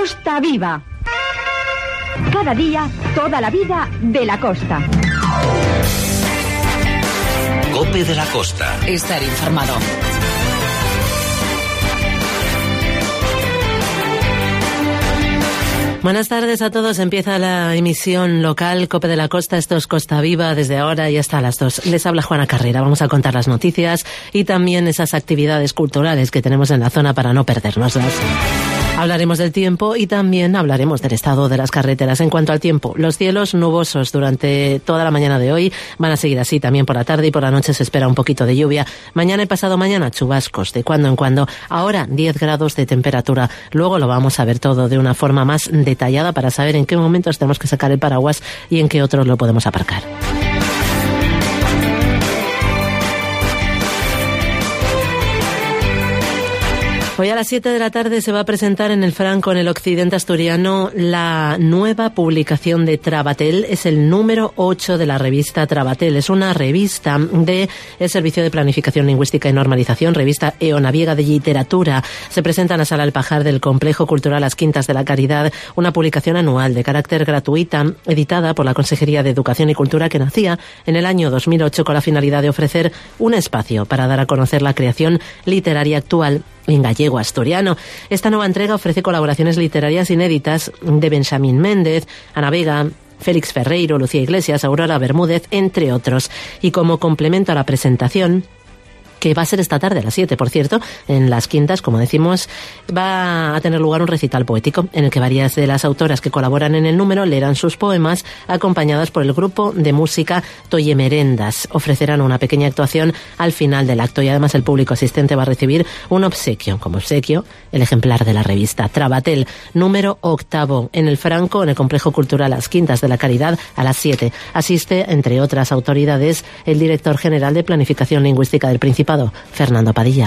Costa Viva. Cada día, toda la vida de la costa. COPE de la Costa. Estar informado. Buenas tardes a todos. Empieza la emisión local COPE de la Costa. Esto es Costa Viva desde ahora y hasta las 2. Les habla Juana Carrera. Vamos a contar las noticias y también esas actividades culturales que tenemos en la zona para no perdérnoslas. Hablaremos del tiempo y también hablaremos del estado de las carreteras. En cuanto al tiempo, los cielos nubosos durante toda la mañana de hoy van a seguir así también por la tarde y por la noche se espera un poquito de lluvia. Mañana y pasado mañana chubascos de cuando en cuando. Ahora 10 grados de temperatura. Luego lo vamos a ver todo de una forma más detallada para saber en qué momentos tenemos que sacar el paraguas y en qué otros lo podemos aparcar. Hoy a las 7 de la tarde se va a presentar en el Franco, en el occidente asturiano, la nueva publicación de Trabatel. Es el número 8 de la revista Trabatel. Es una revista del Servicio de Planificación Lingüística y Normalización, revista eonaviega de literatura. Se presenta en la Sala Alpajar del Complejo Cultural Las Quintas de la Caridad, una publicación anual de carácter gratuita, editada por la Consejería de Educación y Cultura, que nacía en el año 2008 con la finalidad de ofrecer un espacio para dar a conocer la creación literaria actual en gallego asturiano. Esta nueva entrega ofrece colaboraciones literarias inéditas de Benjamín Méndez, Ana Vega, Félix Ferreiro, Lucía Iglesias, Aurora Bermúdez, entre otros. Y como complemento a la presentación, que va a ser esta tarde a las 7, por cierto, en Las Quintas, como decimos, va a tener lugar un recital poético en el que varias de las autoras que colaboran en el número leerán sus poemas acompañadas por el grupo de música Toyemerendas. Ofrecerán una pequeña actuación al final del acto y además el público asistente va a recibir un obsequio, como obsequio, el ejemplar de la revista Trabatel, número 8, en el Franco, en el Complejo Cultural Las Quintas de la Caridad, a las 7. Asiste, entre otras autoridades, el director general de Planificación Lingüística del Principado, Fernando Padilla.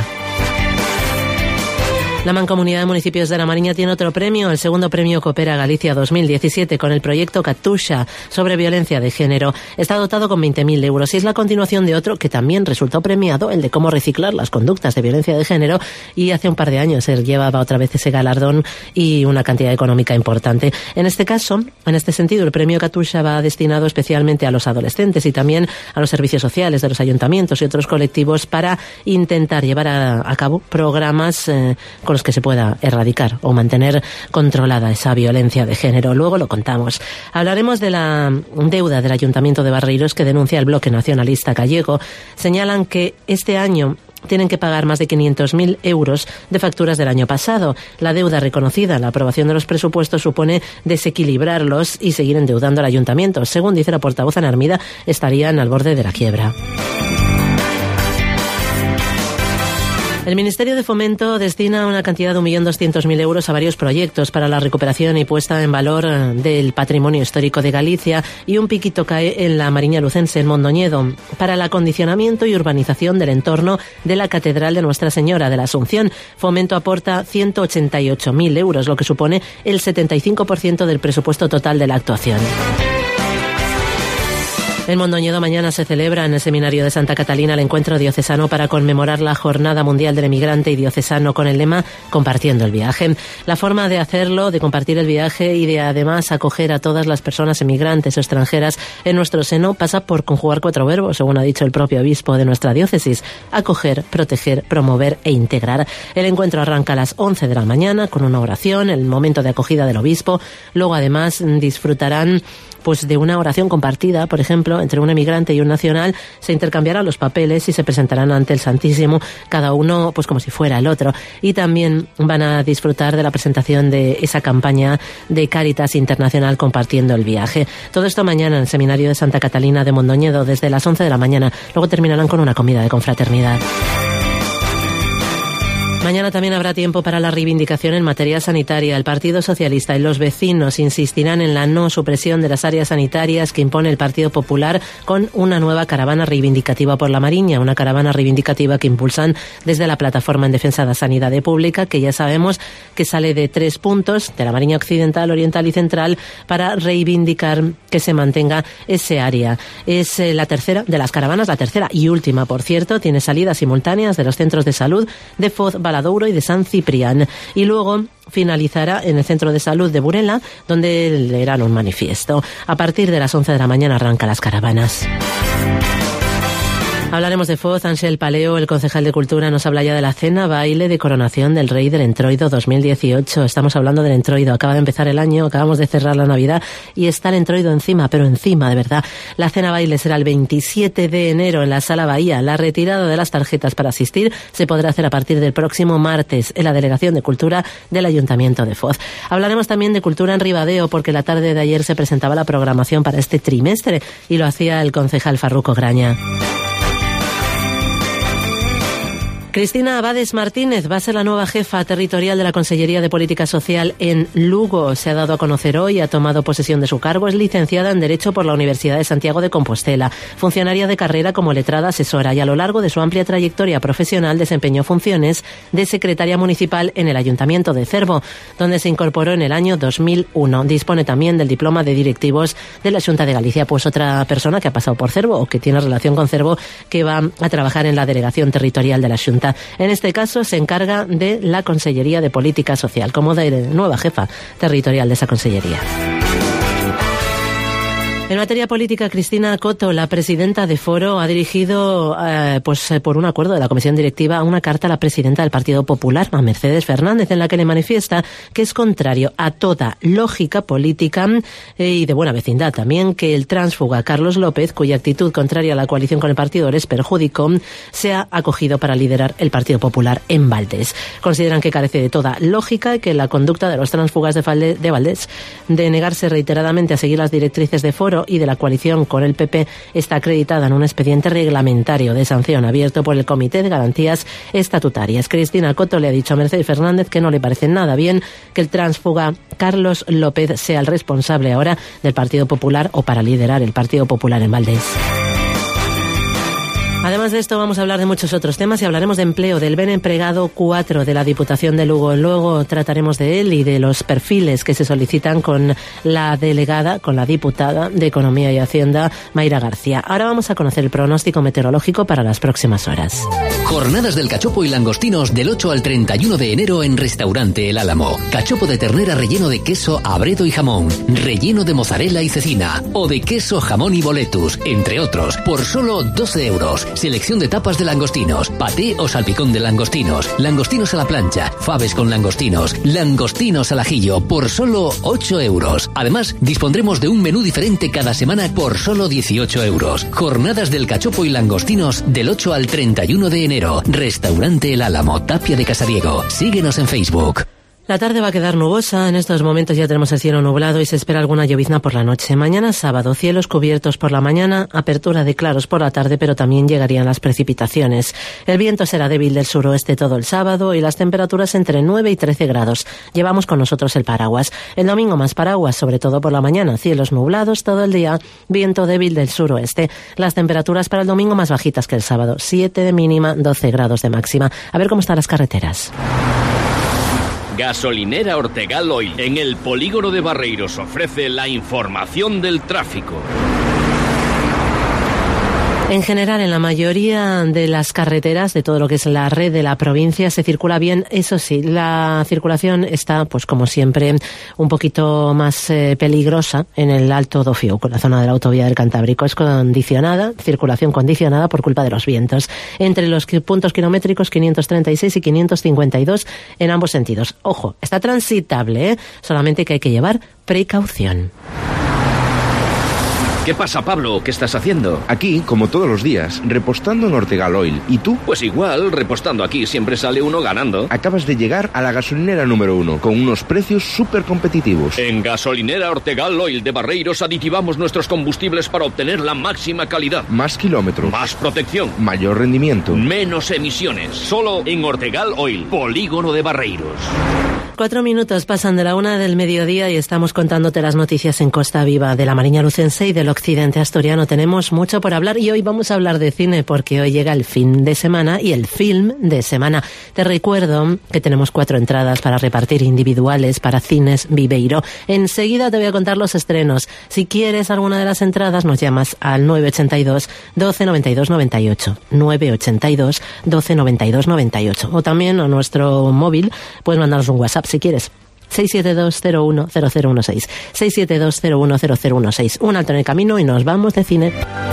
La Mancomunidad de Municipios de La Mariña tiene otro premio, el segundo premio Coopera Galicia 2017, con el proyecto Katusha sobre violencia de género. Está dotado con 20.000 euros y es la continuación de otro que también resultó premiado, el de cómo reciclar las conductas de violencia de género, y hace un par de años se llevaba otra vez ese galardón y una cantidad económica importante. En este caso, en este sentido, el premio Katusha va destinado especialmente a los adolescentes y también a los servicios sociales de los ayuntamientos y otros colectivos para intentar llevar a cabo programas con los que se pueda erradicar o mantener controlada esa violencia de género. Luego lo contamos. Hablaremos de la deuda del Ayuntamiento de Barreiros que denuncia el Bloque Nacionalista Gallego. Señalan que este año tienen que pagar más de 500.000 euros de facturas del año pasado. La deuda reconocida en la aprobación de los presupuestos supone desequilibrarlos y seguir endeudando al ayuntamiento. Según dice la portavoz Ana Armida, estarían al borde de la quiebra. El Ministerio de Fomento destina una cantidad de 1.200.000 euros a varios proyectos para la recuperación y puesta en valor del patrimonio histórico de Galicia, y un piquito cae en la Mariña Lucense, en Mondoñedo, para el acondicionamiento y urbanización del entorno de la Catedral de Nuestra Señora de la Asunción. Fomento aporta 188.000 euros, lo que supone el 75% del presupuesto total de la actuación. En Mondoñedo mañana se celebra en el Seminario de Santa Catalina el encuentro diocesano para conmemorar la Jornada Mundial del Emigrante y Diocesano, con el lema Compartiendo el Viaje. La forma de hacerlo, de compartir el viaje y de además acoger a todas las personas emigrantes o extranjeras en nuestro seno, pasa por conjugar 4 verbos, según ha dicho el propio obispo de nuestra diócesis: acoger, proteger, promover e integrar. El encuentro arranca a las 11 de la mañana con una oración, el momento de acogida del obispo. Luego además disfrutarán de una oración compartida, por ejemplo, entre un emigrante y un nacional. Se intercambiarán los papeles y se presentarán ante el Santísimo, cada uno como si fuera el otro. Y también van a disfrutar de la presentación de esa campaña de Cáritas Internacional Compartiendo el Viaje. Todo esto mañana en el Seminario de Santa Catalina de Mondoñedo, desde las 11 de la mañana. Luego terminarán con una comida de confraternidad. Mañana también habrá tiempo para la reivindicación en materia sanitaria. El Partido Socialista y los vecinos insistirán en la no supresión de las áreas sanitarias que impone el Partido Popular, con una nueva caravana reivindicativa por la Mariña, una caravana reivindicativa que impulsan desde la Plataforma en Defensa de la Sanidad Pública, que ya sabemos que sale de 3 puntos, de la Mariña Occidental, Oriental y Central, para reivindicar que se mantenga ese área. Es la tercera de las caravanas, la tercera y última, por cierto. Tiene salidas simultáneas de los centros de salud de Foz, Valadouro y de San Ciprián. Y luego finalizará en el Centro de Salud de Burela, donde leerán un manifiesto. A partir de las 11 de la mañana arrancan las caravanas. Hablaremos de Foz. Ángel Paleo, el concejal de Cultura, nos habla ya de la cena baile de coronación del Rey del Entroido 2018. Estamos hablando del Entroido. Acaba de empezar el año, acabamos de cerrar la Navidad y está el Entroido encima, pero encima, de verdad. La cena baile será el 27 de enero en la Sala Bahía. La retirada de las tarjetas para asistir se podrá hacer a partir del próximo martes en la Delegación de Cultura del Ayuntamiento de Foz. Hablaremos también de cultura en Ribadeo, porque la tarde de ayer se presentaba la programación para este trimestre y lo hacía el concejal Farruco Graña. Cristina Abades Martínez va a ser la nueva jefa territorial de la Consellería de Política Social en Lugo. Se ha dado a conocer hoy, ha tomado posesión de su cargo. Es licenciada en Derecho por la Universidad de Santiago de Compostela, funcionaria de carrera como letrada asesora, y a lo largo de su amplia trayectoria profesional desempeñó funciones de secretaria municipal en el Ayuntamiento de Cervo, donde se incorporó en el año 2001. Dispone también del diploma de directivos de la Xunta de Galicia. Pues otra persona que ha pasado por Cervo o que tiene relación con Cervo, que va a trabajar en la Delegación Territorial de la Xunta. En este caso se encarga de la Consellería de Política Social, como de nueva jefa territorial de esa consellería. En materia política, Cristina Coto, la presidenta de Foro, ha dirigido, por un acuerdo de la Comisión Directiva, una carta a la presidenta del Partido Popular, a Mercedes Fernández, en la que le manifiesta que es contrario a toda lógica política y de buena vecindad también que el tránsfuga Carlos López, cuya actitud contraria a la coalición con el partido les perjudicó, sea acogido para liderar el Partido Popular en Valdés. Consideran que carece de toda lógica y que la conducta de los tránsfugas de Valdés, de negarse reiteradamente a seguir las directrices de Foro y de la coalición con el PP, está acreditada en un expediente reglamentario de sanción abierto por el Comité de Garantías Estatutarias. Cristina Coto le ha dicho a Mercedes Fernández que no le parece nada bien que el tránsfuga Carlos López sea el responsable ahora del Partido Popular o para liderar el Partido Popular en Valdés. Además de esto, vamos a hablar de muchos otros temas y hablaremos de empleo, del Ben Empregado 4 de la Diputación de Lugo. Luego trataremos de él y de los perfiles que se solicitan con la delegada, con la diputada de Economía y Hacienda, Mayra García. Ahora vamos a conocer el pronóstico meteorológico para las próximas horas. Jornadas del cachopo y langostinos del 8 al 31 de enero en Restaurante El Álamo. Cachopo de ternera relleno de queso, abredo y jamón, relleno de mozzarella y cecina, o de queso, jamón y boletus, entre otros, por solo 12 euros. Selección de tapas de langostinos, paté o salpicón de langostinos, langostinos a la plancha, faves con langostinos, langostinos al ajillo, por solo 8 euros. Además, dispondremos de un menú diferente cada semana por solo 18 euros. Jornadas del cachopo y langostinos del 8 al 31 de enero. Restaurante El Álamo, Tapia de Casadiego. Síguenos en Facebook. La tarde va a quedar nubosa, en estos momentos ya tenemos el cielo nublado y se espera alguna llovizna por la noche. Mañana sábado, cielos cubiertos por la mañana, apertura de claros por la tarde, pero también llegarían las precipitaciones. El viento será débil del suroeste todo el sábado y las temperaturas entre 9 y 13 grados. Llevamos con nosotros el paraguas. El domingo más paraguas, sobre todo por la mañana, cielos nublados todo el día, viento débil del suroeste. Las temperaturas para el domingo más bajitas que el sábado, 7 de mínima, 12 grados de máxima. A ver cómo están las carreteras. Gasolinera Ortegal Oil, en el polígono de Barreiros, ofrece la información del tráfico. En general, en la mayoría de las carreteras de todo lo que es la red de la provincia se circula bien. Eso sí, la circulación está, pues como siempre, un poquito más peligrosa en el Alto do Fiuco, la zona de la autovía del Cantábrico. Es condicionada, circulación condicionada por culpa de los vientos. Entre los puntos kilométricos 536 y 552 en ambos sentidos. Ojo, está transitable, solamente que hay que llevar precaución. ¿Qué pasa, Pablo? ¿Qué estás haciendo? Aquí, como todos los días, repostando en Ortegal Oil. ¿Y tú? Pues igual, repostando aquí siempre sale uno ganando. Acabas de llegar a la gasolinera número 1, con unos precios súper competitivos. En Gasolinera Ortegal Oil de Barreiros aditivamos nuestros combustibles para obtener la máxima calidad. Más kilómetros. Más protección. Mayor rendimiento. Menos emisiones. Solo en Ortegal Oil, polígono de Barreiros. 4 minutos pasan de la 1 del mediodía y estamos contándote las noticias en Costa Viva de la Mariña Lucense y del occidente asturiano. Tenemos mucho por hablar y hoy vamos a hablar de cine porque hoy llega el fin de semana y el film de semana. Te recuerdo que tenemos 4 entradas para repartir individuales para Cines Viveiro. Enseguida te voy a contar los estrenos. Si quieres alguna de las entradas nos llamas al 982 12 92 98. 982 12 92 98. O también a nuestro móvil puedes mandarnos un WhatsApp si quieres. 672010016. 672010016. Un alto en el camino y nos vamos de cine.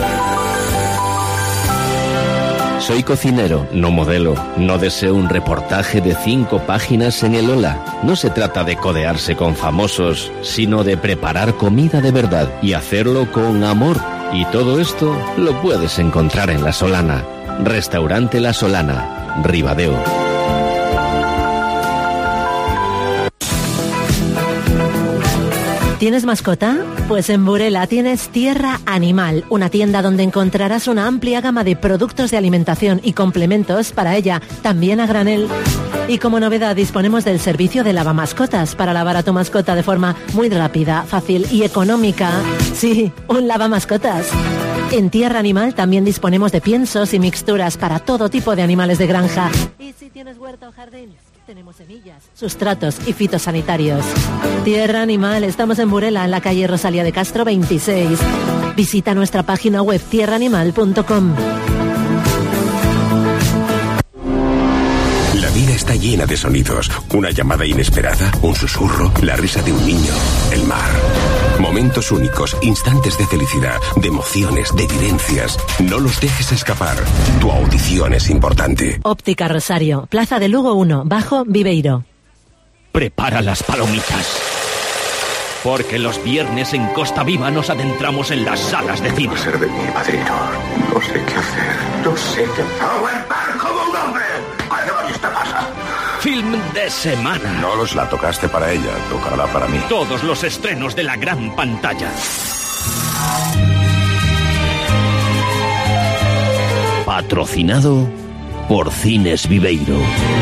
Soy cocinero, no modelo. No deseo un reportaje de 5 páginas en el Hola. No se trata de codearse con famosos, sino de preparar comida de verdad y hacerlo con amor. Y todo esto lo puedes encontrar en La Solana. Restaurante La Solana, Ribadeo. ¿Tienes mascota? Pues en Burela tienes Tierra Animal, una tienda donde encontrarás una amplia gama de productos de alimentación y complementos para ella, también a granel. Y como novedad disponemos del servicio de lavamascotas para lavar a tu mascota de forma muy rápida, fácil y económica. Sí, un lavamascotas. En Tierra Animal también disponemos de piensos y mixturas para todo tipo de animales de granja. ¿Y si tienes huerto o jardín? Tenemos semillas, sustratos y fitosanitarios. Tierra Animal, estamos en Burela, en la calle Rosalía de Castro 26. Visita nuestra página web tierraanimal.com. La vida está llena de sonidos. Una llamada inesperada, un susurro, la risa de un niño, el mar. Momentos únicos, instantes de felicidad, de emociones, de vivencias. No los dejes escapar. Tu audición es importante. Óptica Rosario, Plaza de Lugo 1, Bajo Viveiro. Prepara las palomitas. Porque los viernes en Costa Viva nos adentramos en las salas de cine. Ser de mi padrino. No sé qué hacer. No sé qué hacer. ¡Aguantar como un hombre! ¿Qué demonios te pasa? Film de semana. No los la tocaste para ella, tocará para mí. Todos los estrenos de la gran pantalla. Patrocinado por Cines Viveiro.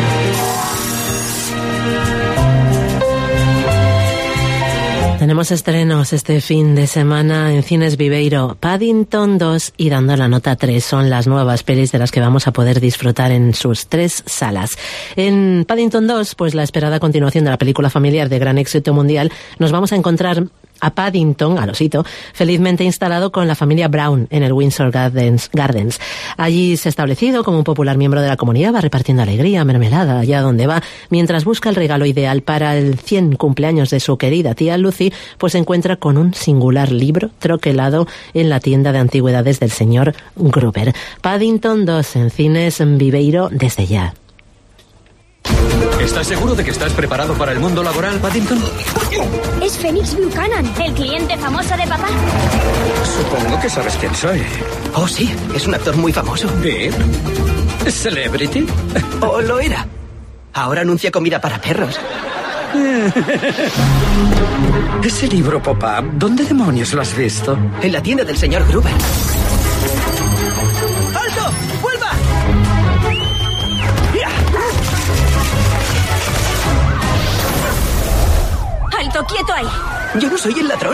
Tenemos estrenos este fin de semana en Cines Viveiro. Paddington 2 y Dando la nota 3 son las nuevas pelis de las que vamos a poder disfrutar en sus 3 salas. En Paddington 2, pues la esperada continuación de la película familiar de gran éxito mundial, nos vamos a encontrar a Paddington, al osito, felizmente instalado con la familia Brown en el Windsor Gardens. Allí se ha establecido como un popular miembro de la comunidad, va repartiendo alegría, mermelada, allá donde va, mientras busca el regalo ideal para el 100 cumpleaños de su querida tía Lucy, pues se encuentra con un singular libro troquelado en la tienda de antigüedades del señor Gruber. Paddington 2 en Cines Viveiro desde ya. ¿Estás seguro de que estás preparado para el mundo laboral, Paddington? Es Phoenix Buchanan, el cliente famoso de papá. Supongo que sabes quién soy. Oh, sí, es un actor muy famoso. ¿Bien? ¿Celebrity? Oh, lo era. Ahora anuncia comida para perros. Ese libro pop-up, ¿dónde demonios lo has visto? En la tienda del señor Gruber. ¡Alto! ¡Vuelva! ¡Alto, quieto ahí! Yo no soy el ladrón.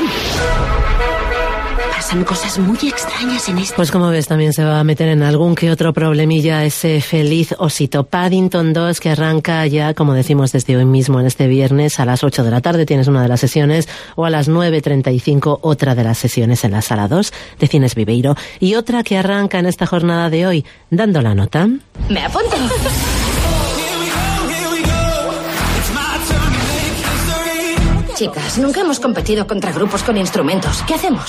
Pasan cosas muy extrañas en esto. Pues como ves, también se va a meter en algún que otro problemilla ese feliz osito. Paddington 2, que arranca ya, como decimos, desde hoy mismo, en este viernes, a las 8 de la tarde tienes una de las sesiones, o a las 9:35 otra de las sesiones en la sala 2 de Cines Viveiro. Y otra que arranca en esta jornada de hoy, Dando la nota. Me apunto. Chicas, nunca hemos competido contra grupos con instrumentos. ¿Qué hacemos?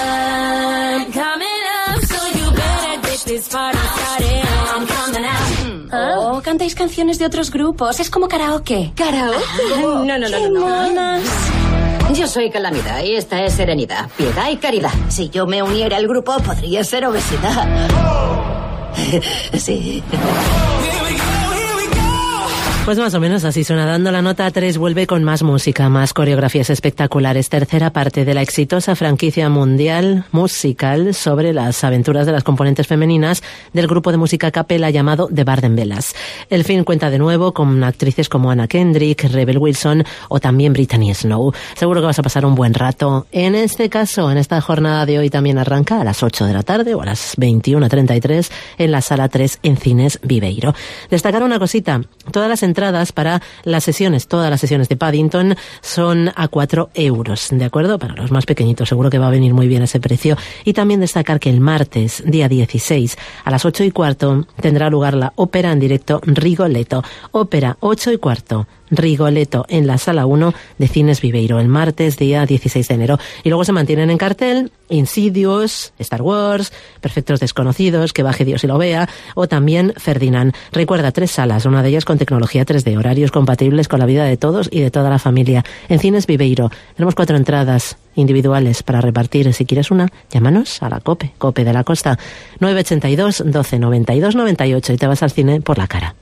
Oh, cantáis canciones de otros grupos. Es como karaoke. ¿Karaoke? No. Yo soy Calamidad y esta es Serenidad, Piedad y Caridad. Si yo me uniera al grupo, podría ser Obesidad. Sí. Pues más o menos así suena. Dando la nota 3 vuelve con más música, más coreografías espectaculares. Tercera parte de la exitosa franquicia mundial musical sobre las aventuras de las componentes femeninas del grupo de música a capela llamado The Bardenbellas. El film cuenta de nuevo con actrices como Anna Kendrick, Rebel Wilson o también Brittany Snow. Seguro que vas a pasar un buen rato. En este caso, en esta jornada de hoy también arranca a las 8 de la tarde o a las 21:33 en la Sala 3 en Cines Viveiro. Destacar una cosita, todas las entradas para las sesiones, todas las sesiones de Paddington son a 4 euros, ¿de acuerdo? Para los más pequeñitos seguro que va a venir muy bien ese precio. Y también destacar que el martes, día 16, a las 8:15, tendrá lugar la ópera en directo Rigoletto. Ópera 8:15. Rigoletto en la Sala 1 de Cines Viveiro, el martes día 16 de enero. Y luego se mantienen en cartel Insidious, Star Wars, Perfectos Desconocidos, Que baje Dios y lo vea, o también Ferdinand. Recuerda, 3 salas, una de ellas con tecnología 3D, horarios compatibles con la vida de todos y de toda la familia. En Cines Viveiro tenemos 4 entradas individuales para repartir. Si quieres una, llámanos a la COPE de la Costa, 982 12 92 98 y te vas al cine por la cara.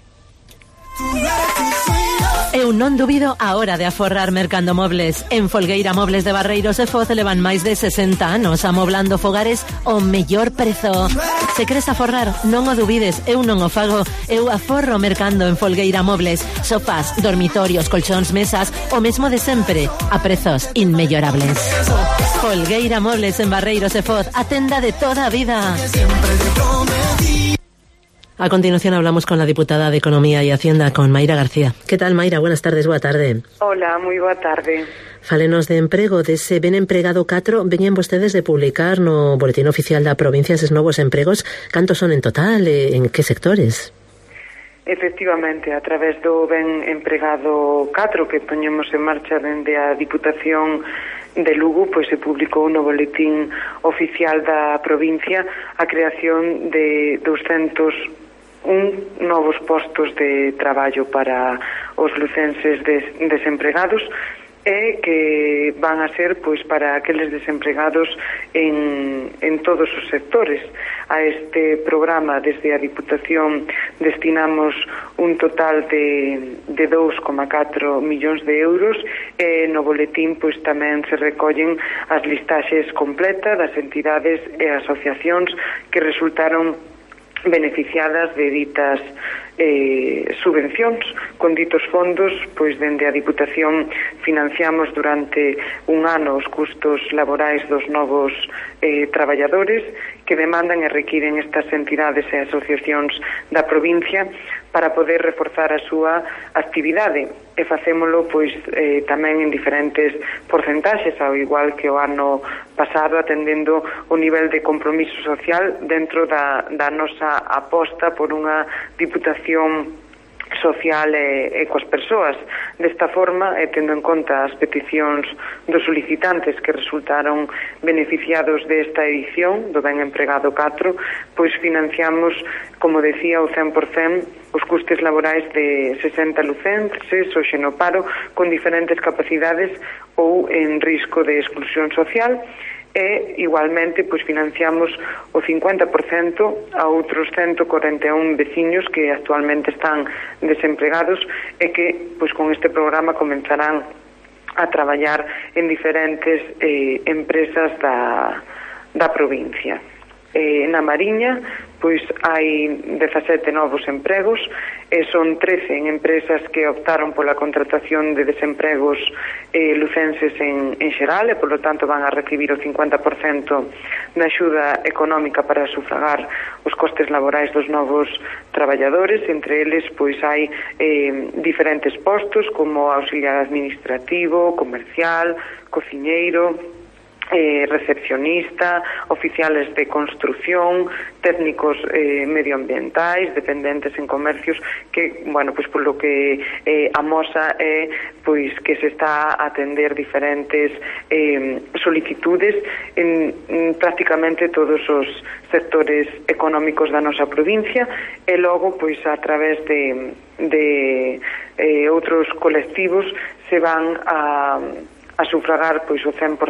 Eu non dubido a hora de aforrar mercando mobles. En Folgueira Mobles de Barreiros e Foz levan máis de 60 anos amoblando fogares o mellor prezo. Se queres aforrar, non o dubides, eu non o fago. Eu aforro mercando en Folgueira Mobles. Sofás, dormitorios, colchóns, mesas, o mesmo de sempre, a prezos inmellorables. Folgueira Mobles en Barreiros e Foz, a tenda de toda a vida. A continuación hablamos con la diputada de Economía y Hacienda, con Mayra García. ¿Qué tal, Mayra? Buenas tardes, boa tarde. Hola, moi boa tarde. Fálenos de emprego, dese ben empregado 4, veñen vostedes de publicar no Boletín Oficial da Provincia eses novos empregos. Cantos son en total e en que sectores? Efectivamente, a través do ben empregado 4 que poñemos en marcha dende a Diputación de Lugo, pois se publicou no Boletín Oficial da Provincia a creación de 201 novos postos de traballo para os lucenses desempregados e que van a ser pois para aqueles desempregados en todos os sectores. A este programa desde a Diputación destinamos un total de 2,4 millóns de euros e no boletín pois tamén se recollen as listaxes completas das entidades e asociacións que resultaron beneficiadas de ditas subvencións. Con ditos fondos, pois dende a Diputación financiamos durante un ano os custos laborais dos novos traballadores que demandan e requiren estas entidades e asociacións da provincia para poder reforzar a súa actividade, e facémolo pois tamén en diferentes porcentaxes, ao igual que o ano pasado, atendendo o nivel de compromiso social dentro da nosa aposta por unha Diputación social e coas persoas. Desta forma, tendo en conta as peticións dos solicitantes que resultaron beneficiados desta edición do Ben Empregado 4, pois financiamos, como decía, o 100% os custes laborais de 60 lucenses hoxe no paro con diferentes capacidades ou en risco de exclusión social, e igualmente pois financiamos o 50% a outros 141 veciños que actualmente están desempregados e que pois con este programa comenzarán a traballar en diferentes empresas da provincia. Na Mariña pois hai 17 novos empregos e son 13 en empresas que optaron pola contratación de desempregos lucenses en xeral e, polo tanto, van a recibir o 50% da axuda económica para sufragar os costes laborais dos novos traballadores. Entre eles, pois, hai diferentes postos como auxiliar administrativo, comercial, cociñeiro, recepcionista, oficiales de construción, técnicos medioambientais, dependentes en comercios, que, bueno, pois polo que amosa é pois que se está a atender diferentes solicitudes en prácticamente todos os sectores económicos da nosa provincia, e logo pois a través de outros colectivos se van a sufragar pois o 100%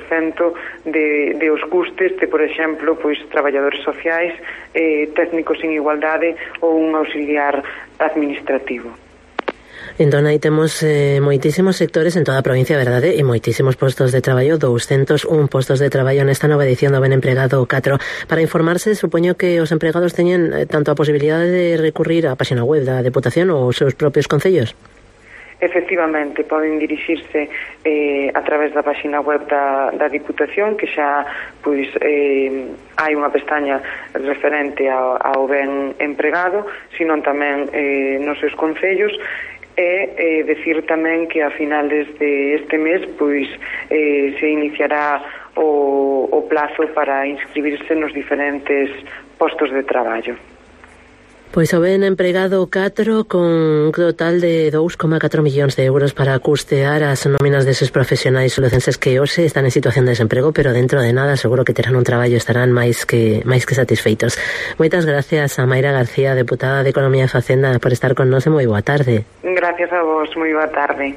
de os custes de, por exemplo, pois traballadores sociais, técnicos en igualdade ou un auxiliar administrativo. Entón, aí temos moitísimos sectores en toda a provincia, verdade? E moitísimos postos de traballo, 201 postos de traballo nesta nova edición do Ben Empregado 4. Para informarse, supoño que os empregados teñen tanto a posibilidade de recurrir á página web da Deputación ou os seus propios concellos. Efectivamente, poden dirixirse a través da página web da Diputación, que xa pois hai unha pestaña referente ao ben empregado, senón tamén nos seus concellos, e decir tamén que a finales de este mes pois se iniciará o plazo para inscribirse nos diferentes postos de traballo. Pois o Ben Empregado 4 con un total de 2,4 millóns de euros para custear as nóminas deses profesionais lucenses que hoxe están en situación de desemprego, pero dentro de nada seguro que terán un traballo e estarán máis que satisfeitos. Moitas gracias a Mayra García, deputada de Economía e Facenda, por estar con nós e moi boa tarde. Gracias a vos, moi boa tarde.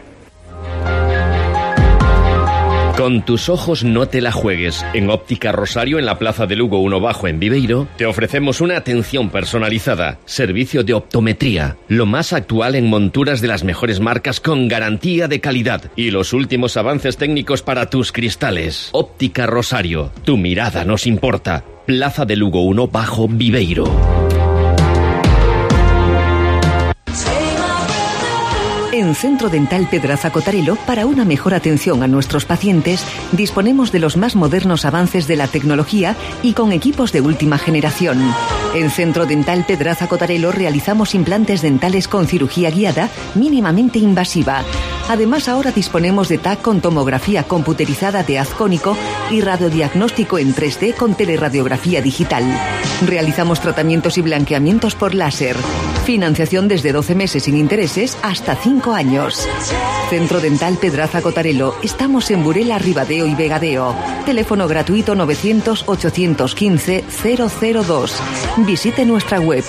Con tus ojos no te la juegues. En Óptica Rosario, en la Plaza de Lugo 1 Bajo en Viveiro, te ofrecemos una atención personalizada, servicio de optometría, lo más actual en monturas de las mejores marcas con garantía de calidad y los últimos avances técnicos para tus cristales. Óptica Rosario, tu mirada nos importa. Plaza de Lugo 1 Bajo Viveiro. En Centro Dental Pedraza Cotarelo, para una mejor atención a nuestros pacientes, disponemos de los más modernos avances de la tecnología y con equipos de última generación. En Centro Dental Pedraza Cotarelo realizamos implantes dentales con cirugía guiada mínimamente invasiva. Además, ahora disponemos de TAC con tomografía computerizada de haz cónico y radiodiagnóstico en 3D con teleradiografía digital. Realizamos tratamientos y blanqueamientos por láser. Financiación desde 12 meses sin intereses hasta 5 años. Centro Dental Pedraza Cotarelo. Estamos en Burela, Ribadeo y Vegadeo. Teléfono gratuito 900-815-002. Visite nuestra web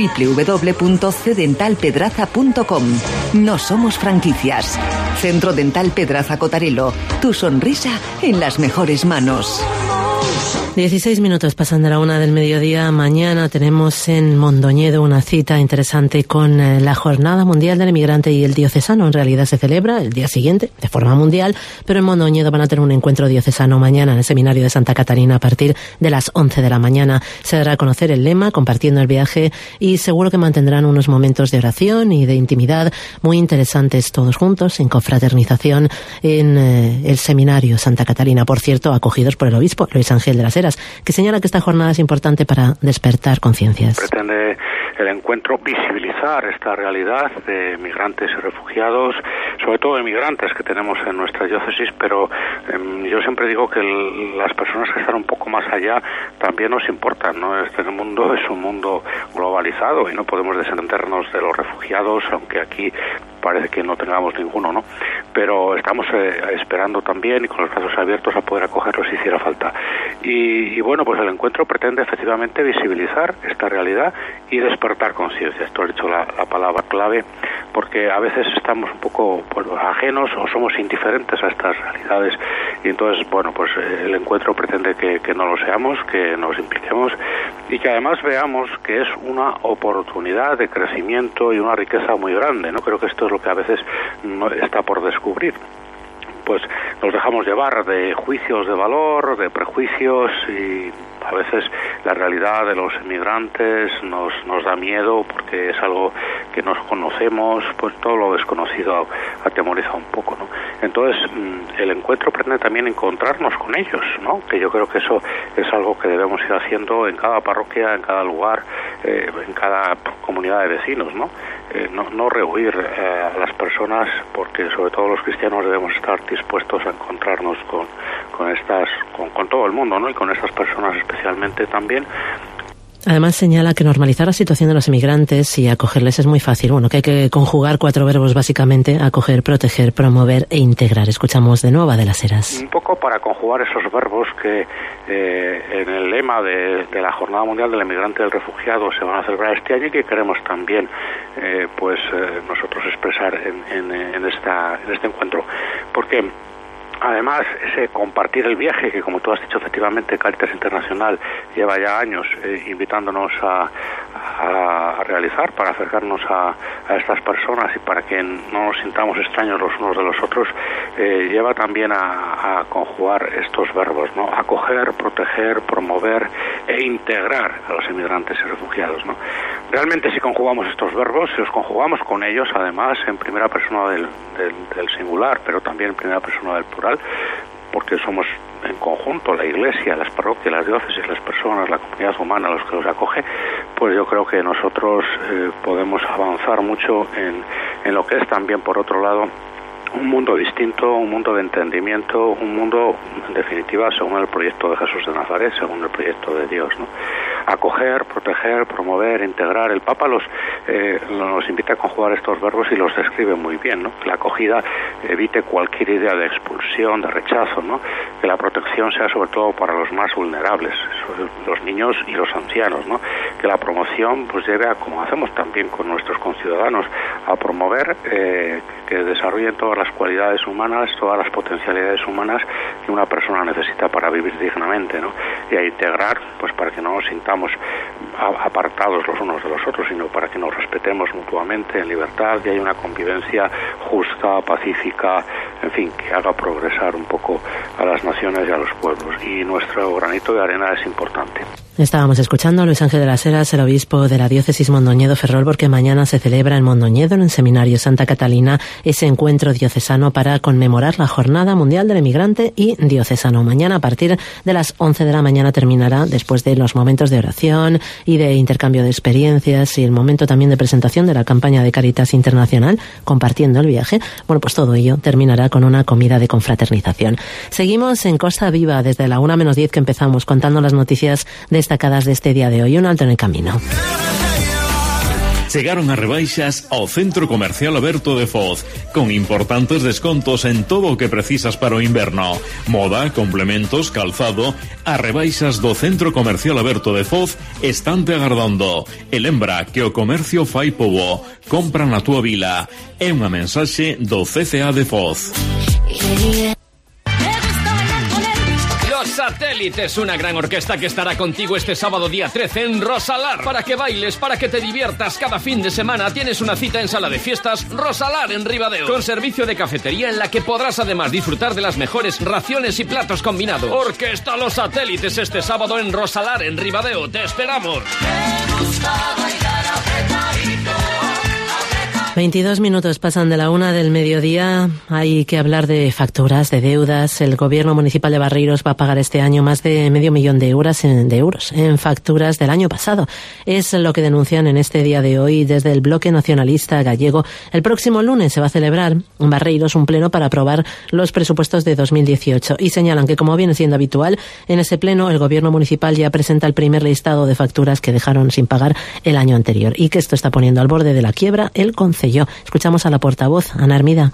www.cdentalpedraza.com. No somos franquicias. Centro Dental Pedraza Cotarelo. Tu sonrisa en las mejores manos. 16 minutos pasando a la 1 del mediodía. Mañana tenemos en Mondoñedo una cita interesante con la Jornada Mundial del Emigrante y el Diocesano. En realidad se celebra el día siguiente, de forma mundial, pero en Mondoñedo van a tener un encuentro diocesano mañana en el Seminario de Santa Catarina a partir de las 11 de la mañana. Se dará a conocer el lema, compartiendo el viaje, y seguro que mantendrán unos momentos de oración y de intimidad muy interesantes todos juntos, en confraternización en el Seminario Santa Catarina. Por cierto, acogidos por el obispo Luis Ángel de las Heras, que señala que esta jornada es importante para despertar conciencias. Pretende el encuentro visibilizar esta realidad de migrantes y refugiados, sobre todo de migrantes que tenemos en nuestra diócesis, pero yo siempre digo que las personas que están un poco más allá también nos importan, ¿no? Este mundo es un mundo globalizado y no podemos desentendernos de los refugiados, aunque aquí parece que no tengamos ninguno, ¿no? Pero estamos esperando también y con los brazos abiertos a poder acogerlos si hiciera falta. Y bueno, pues el encuentro pretende efectivamente visibilizar esta realidad y despertar conciencia. Esto ha dicho la palabra clave, porque a veces estamos un poco ajenos o somos indiferentes a estas realidades, y entonces, bueno, pues el encuentro pretende que no lo seamos, que nos impliquemos y que además veamos que es una oportunidad de crecimiento y una riqueza muy grande, ¿no? Creo que esto es lo que a veces no está por descubrir. Pues nos dejamos llevar de juicios de valor, de prejuicios, y a veces la realidad de los emigrantes nos da miedo porque es algo que no conocemos, pues todo lo desconocido atemoriza un poco, ¿no? Entonces el encuentro pretende también encontrarnos con ellos, ¿no? Que yo creo que eso es algo que debemos ir haciendo en cada parroquia, en cada lugar, en cada comunidad de vecinos, ¿no? No rehuir a las personas, porque sobre todo los cristianos debemos estar dispuestos a encontrarnos con todo el mundo, ¿no? Y con estas personas especialmente también. Además señala que normalizar la situación de los emigrantes y acogerles es muy fácil. Bueno, que hay que conjugar 4 verbos básicamente: acoger, proteger, promover e integrar. Escuchamos de nuevo a de las Heras. Un poco para conjugar esos verbos que en el lema de la Jornada Mundial del Emigrante y del Refugiado se van a celebrar este año, y que queremos también nosotros expresar en este encuentro. Porque Además, ese compartir el viaje, que como tú has dicho, efectivamente, Cáritas Internacional lleva ya años invitándonos a realizar, para acercarnos a estas personas y para que no nos sintamos extraños los unos de los otros, lleva también a conjugar estos verbos, ¿no? Acoger, proteger, promover e integrar a los inmigrantes y refugiados, ¿no? Realmente, si conjugamos estos verbos, si los conjugamos con ellos, además, en primera persona del singular, pero también en primera persona del plural, porque somos en conjunto la Iglesia, las parroquias, las diócesis, las personas, la comunidad humana, los que los acoge, pues yo creo que nosotros podemos avanzar mucho en lo que es también, por otro lado, un mundo distinto, un mundo de entendimiento, un mundo, en definitiva, según el proyecto de Jesús de Nazaret, según el proyecto de Dios, ¿no? Acoger, proteger, promover, integrar. El Papa nos invita a conjugar estos verbos y los describe muy bien, ¿no? Que la acogida evite cualquier idea de expulsión, de rechazo, ¿no? Que la protección sea sobre todo para los más vulnerables, los niños y los ancianos, ¿no? Que la promoción pues lleve a, como hacemos también con nuestros conciudadanos, a promover que desarrollen todas las cualidades humanas, todas las potencialidades humanas que una persona necesita para vivir dignamente, ¿no? Y a integrar, pues para que no nos sintamos apartados los unos de los otros, sino para que nos respetemos mutuamente en libertad y haya una convivencia justa, pacífica, en fin, que haga progresar un poco a las naciones y a los pueblos. Y nuestro granito de arena es importante. Estábamos escuchando a Luis Ángel de las Heras, el obispo de la diócesis Mondoñedo-Ferrol, porque mañana se celebra en Mondoñedo, en el Seminario Santa Catalina, ese encuentro diocesano para conmemorar la Jornada Mundial del Emigrante y Diocesano. Mañana a partir de las 11 de la mañana terminará, después de los momentos de oración y de intercambio de experiencias y el momento también de presentación de la campaña de Cáritas Internacional, compartiendo el viaje. Bueno, pues todo ello terminará con una comida de confraternización. Seguimos en Costa Viva desde la 1:10 que empezamos, contando las noticias destacadas de este día de hoy. Un alto en el camino. Chegaron as rebaixas ao Centro Comercial Aberto de Foz, con importantes descontos en todo o que precisas para o inverno. Moda, complementos, calzado. As rebaixas do Centro Comercial Aberto de Foz están te agardando. E lembra que o comercio fai pobo. Compra na túa vila. É unha mensaxe do CCA de Foz. Satélites, una gran orquesta que estará contigo este sábado día 13 en Rosalar. Para que bailes, para que te diviertas cada fin de semana, tienes una cita en Sala de Fiestas Rosalar en Ribadeo, con servicio de cafetería en la que podrás además disfrutar de las mejores raciones y platos combinados. Orquesta Los Satélites este sábado en Rosalar en Ribadeo. ¡Te esperamos! 22 minutos pasan de la 1 del mediodía. Hay que hablar de facturas, de deudas. El gobierno municipal de Barreiros va a pagar este año más de medio millón de euros en facturas del año pasado. Es lo que denuncian en este día de hoy desde el Bloque Nacionalista Gallego. El próximo lunes se va a celebrar en Barreiros un pleno para aprobar los presupuestos de 2018 y señalan que, como viene siendo habitual, en ese pleno el gobierno municipal ya presenta el primer listado de facturas que dejaron sin pagar el año anterior y que esto está poniendo al borde de la quiebra el concello. Escuchamos a la portavoz, Ana Hermida.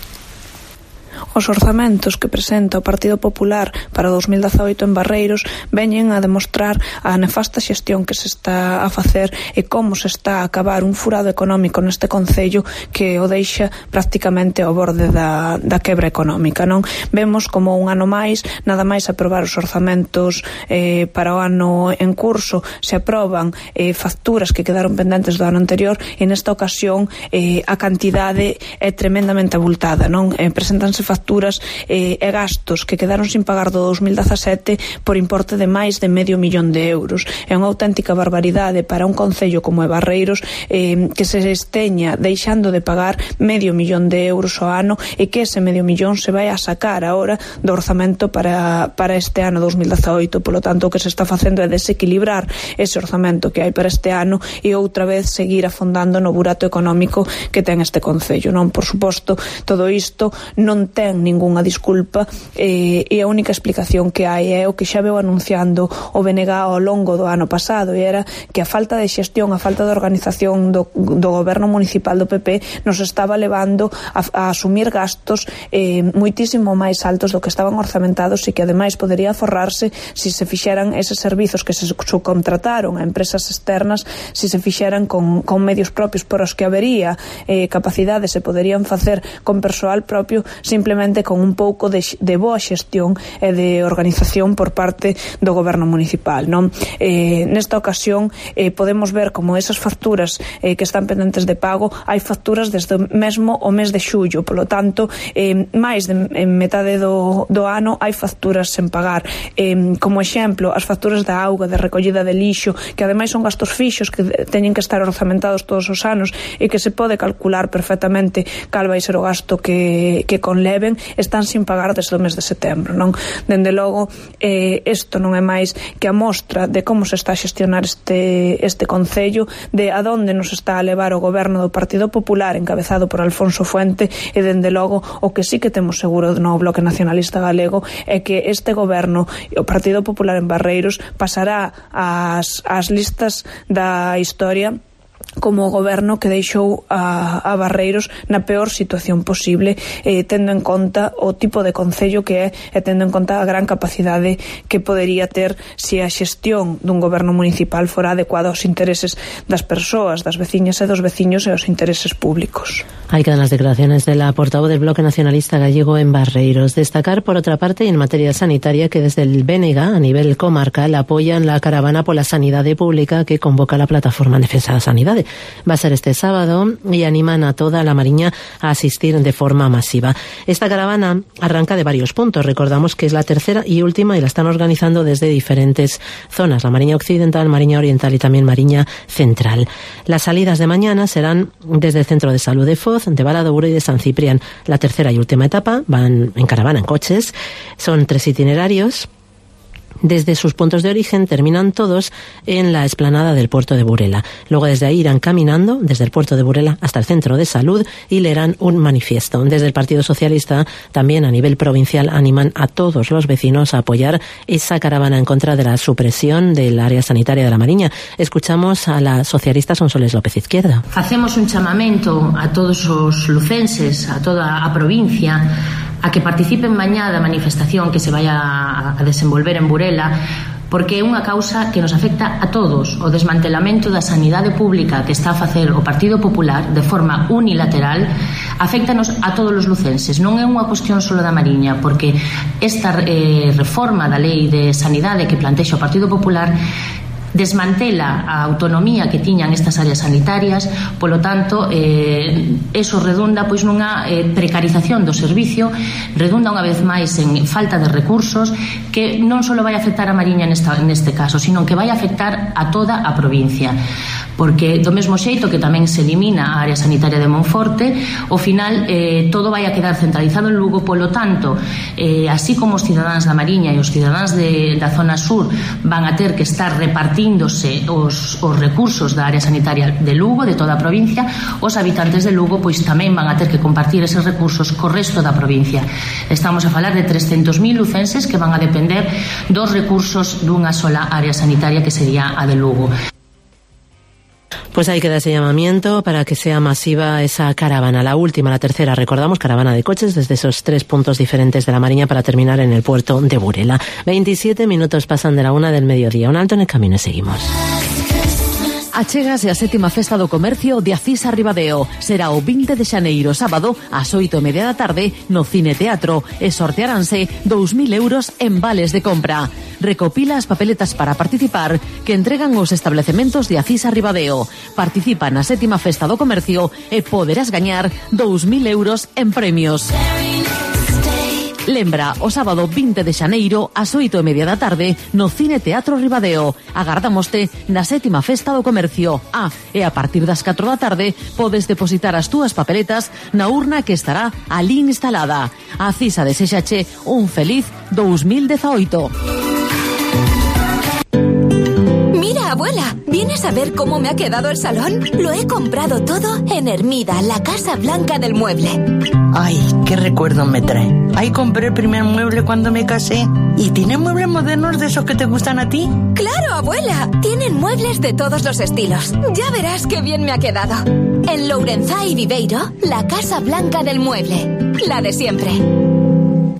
Os orzamentos que presenta o Partido Popular para 2018 en Barreiros veñen a demostrar a nefasta xestión que se está a facer e como se está a acabar un furado económico neste concello que o deixa prácticamente ao borde da quebra económica, non? Vemos como un ano máis, nada máis aprobar os orzamentos para o ano en curso, se aproban facturas que quedaron pendentes do ano anterior e nesta ocasión a cantidade é tremendamente abultada, non? Preséntanse facturas e gastos que quedaron sin pagar do 2017 por importe de máis de medio millón de euros. É unha auténtica barbaridade para un concello como é Barreiros que se esteña deixando de pagar medio millón de euros ao ano e que ese medio millón se vai a sacar agora do orzamento para este ano 2018. Polo tanto, o que se está facendo é desequilibrar ese orzamento que hai para este ano e outra vez seguir afondando no burato económico que ten este concello, non? Por suposto, todo isto non ten ningunha disculpa e a única explicación que hai é o que xa veu anunciando o BNG ao longo do ano pasado, e era que a falta de xestión, a falta de organización do goberno municipal do PP nos estaba levando a asumir gastos moitísimo máis altos do que estaban orzamentados e que ademais podería forrarse se se fixeran eses servizos que se subcontrataron a empresas externas, se se fixeran con medios propios por os que habería capacidade, se poderían facer con persoal propio, simplemente simplemente con un pouco de boa xestión e de organización por parte do goberno municipal, non? Nesta ocasión podemos ver como esas facturas que están pendentes de pago, hai facturas desde mesmo o mes de xullo, polo tanto máis de metade do ano hai facturas sen pagar. Como exemplo, as facturas da auga, de recollida de lixo, que ademais son gastos fixos que teñen que estar orzamentados todos os anos e que se pode calcular perfectamente cal vai ser o gasto que conleven, están sin pagar desde o mes de setembro, non? Dende logo, isto non é máis que a mostra de como se está a xestionar este concello, de a donde nos está a levar o goberno do Partido Popular encabezado por Alfonso Fuente, e dende logo o que sí que temos seguro no Bloque Nacionalista Galego é que este goberno, o Partido Popular en Barreiros, pasará ás listas da historia como o goberno que deixou a Barreiros na peor situación posible, tendo en conta o tipo de concello que é e tendo en conta a gran capacidade que podería ter se a xestión dun goberno municipal fora adecuada aos intereses das persoas, das veciñas e dos veciños e aos intereses públicos. Ahí quedan las declaraciones de la portavoz del Bloque Nacionalista Gallego en Barreiros. Destacar, por otra parte, en materia sanitaria, que desde el BNG, a nivel comarcal, apoyan la caravana por la sanidade pública que convoca la Plataforma en Defensa da Sanidade. Va a ser este sábado y animan a toda la Mariña a asistir de forma masiva. Esta caravana arranca de varios puntos. Recordamos que es la tercera y última y la están organizando desde diferentes zonas, la Mariña Occidental, Mariña Oriental y también Mariña Central. Las salidas de mañana serán desde el Centro de Salud de Foz, de Valadouro y de San Ciprián. La tercera y última etapa van en caravana, en coches. Son 3 itinerarios. Desde sus puntos de origen terminan todos en la explanada del puerto de Burela. Luego desde ahí irán caminando desde el puerto de Burela hasta el centro de salud y leerán un manifiesto. Desde el Partido Socialista, también a nivel provincial, animan a todos los vecinos a apoyar esa caravana en contra de la supresión del área sanitaria de la Mariña. Escuchamos a la socialista Sonsoles López Izquierda. Facemos un chamamento a todos os lucenses, a toda a provincia, a que participen mañá da manifestación que se vai a desenvolver en Burela, porque é unha causa que nos afecta a todos. O desmantelamento da sanidade pública que está a facer o Partido Popular de forma unilateral afectanos a todos os lucenses. Non é unha cuestión só da Mariña, porque esta reforma da lei de sanidade que plantexa o Partido Popular desmantela a autonomía que tiñan estas áreas sanitarias, polo tanto eso redunda pois nunha precarización do servicio, redunda unha vez máis en falta de recursos que non só vai afectar a Mariña neste caso, sino que vai afectar a toda a provincia, porque do mesmo xeito que tamén se elimina a área sanitaria de Monforte, ao final todo vai a quedar centralizado en Lugo. Polo tanto, así como os cidadáns da Mariña e os cidadáns da zona sur van a ter que estar repartíndose os recursos da área sanitaria de Lugo, de toda a provincia, os habitantes de Lugo pois tamén van a ter que compartir eses recursos co resto da provincia. Estamos a falar de 300.000 lucenses que van a depender dos recursos dunha sola área sanitaria que sería a de Lugo. Pues ahí queda ese llamamiento para que sea masiva esa caravana, la última, la tercera, recordamos, caravana de coches desde esos 3 puntos diferentes de la Mariña para terminar en el puerto de Burela. 27 minutos pasan de la 1 del mediodía. Un alto en el camino y seguimos. Achégase a 7ª Festa do Comercio de Acisa Ribadeo. Será o 20 de xaneiro, sábado, ás 8:30 da tarde, no Cine Teatro, e sortearánse 2.000 euros en vales de compra. Recopila as papeletas para participar que entregan os establecementos de Acisa Ribadeo. Participa na 7ª Festa do Comercio e poderás gañar 2.000 euros en premios. Lembra, o sábado 20 de xaneiro, ás 8:30 da tarde, no Cine Teatro Ribadeo. Agardámoste na 7ª Festa do Comercio. E a partir das 4 da tarde podes depositar as túas papeletas na urna que estará alí instalada. A Cisa deséxache un feliz 2018. Mira, abuela, ¿vienes a ver cómo me ha quedado el salón? Lo he comprado todo en Hermida, la Casa Blanca del Mueble. Ay, qué recuerdo me trae. Ahí compré el primer mueble cuando me casé. ¿Y tiene muebles modernos de esos que te gustan a ti? ¡Claro, abuela! Tienen muebles de todos los estilos. Ya verás qué bien me ha quedado. En Lourenzá y Viveiro, la Casa Blanca del Mueble. La de siempre.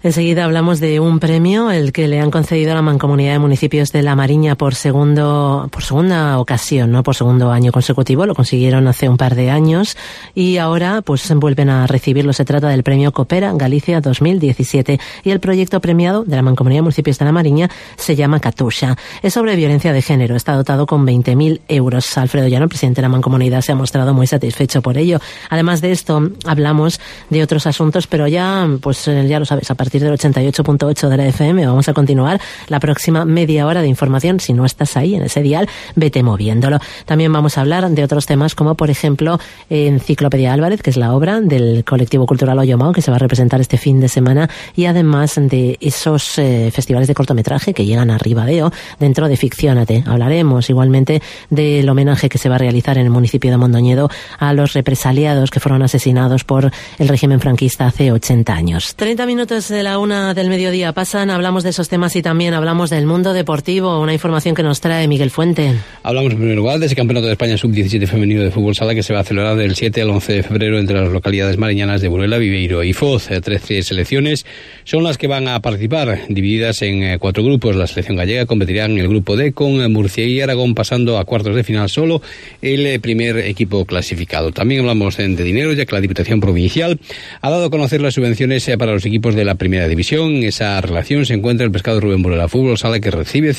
Enseguida hablamos de un premio, el que le han concedido a la Mancomunidad de Municipios de La Mariña por segunda ocasión, no por segundo año consecutivo. Lo consiguieron hace un par de años y ahora pues vuelven a recibirlo. Se trata del premio Coopera Galicia 2017 y el proyecto premiado de la Mancomunidad de Municipios de La Mariña se llama Katusha. Es sobre violencia de género. Está dotado con 20.000 euros. Alfredo Llano, presidente de la Mancomunidad, se ha mostrado muy satisfecho por ello. Además de esto, hablamos de otros asuntos, pero ya lo sabes, a partir del 88.8 de la FM vamos a continuar la próxima media hora de información. Si no estás ahí en ese dial, vete moviéndolo. También vamos a hablar de otros temas como, por ejemplo, Enciclopedia Álvarez, que es la obra del colectivo cultural Oyomao, que se va a representar este fin de semana, y además de esos festivales de cortometraje que llegan a Ribadeo dentro de Ficciónate. Hablaremos igualmente del homenaje que se va a realizar en el municipio de Mondoñedo a los represaliados que fueron asesinados por el régimen franquista hace 80 años. 30 minutos de la 1 del mediodía pasan, hablamos de esos temas y también hablamos del mundo deportivo, una información que nos trae Miguel Fuente. Hablamos en primer lugar de ese Campeonato de España Sub-17 femenino de fútbol sala que se va a celebrar del 7 al 11 de febrero entre las localidades mariñanas de Burela, Viveiro y Foz. 13 selecciones son las que van a participar, divididas en 4 grupos. La selección gallega competirá en el grupo D con Murcia y Aragón, pasando a cuartos de final solo el primer equipo clasificado. También hablamos de dinero, ya que la Diputación Provincial ha dado a conocer las subvenciones para los equipos de la Primera División. En esa relación se encuentra el Pescado Rubén Burela Fútbol Sala, que recibe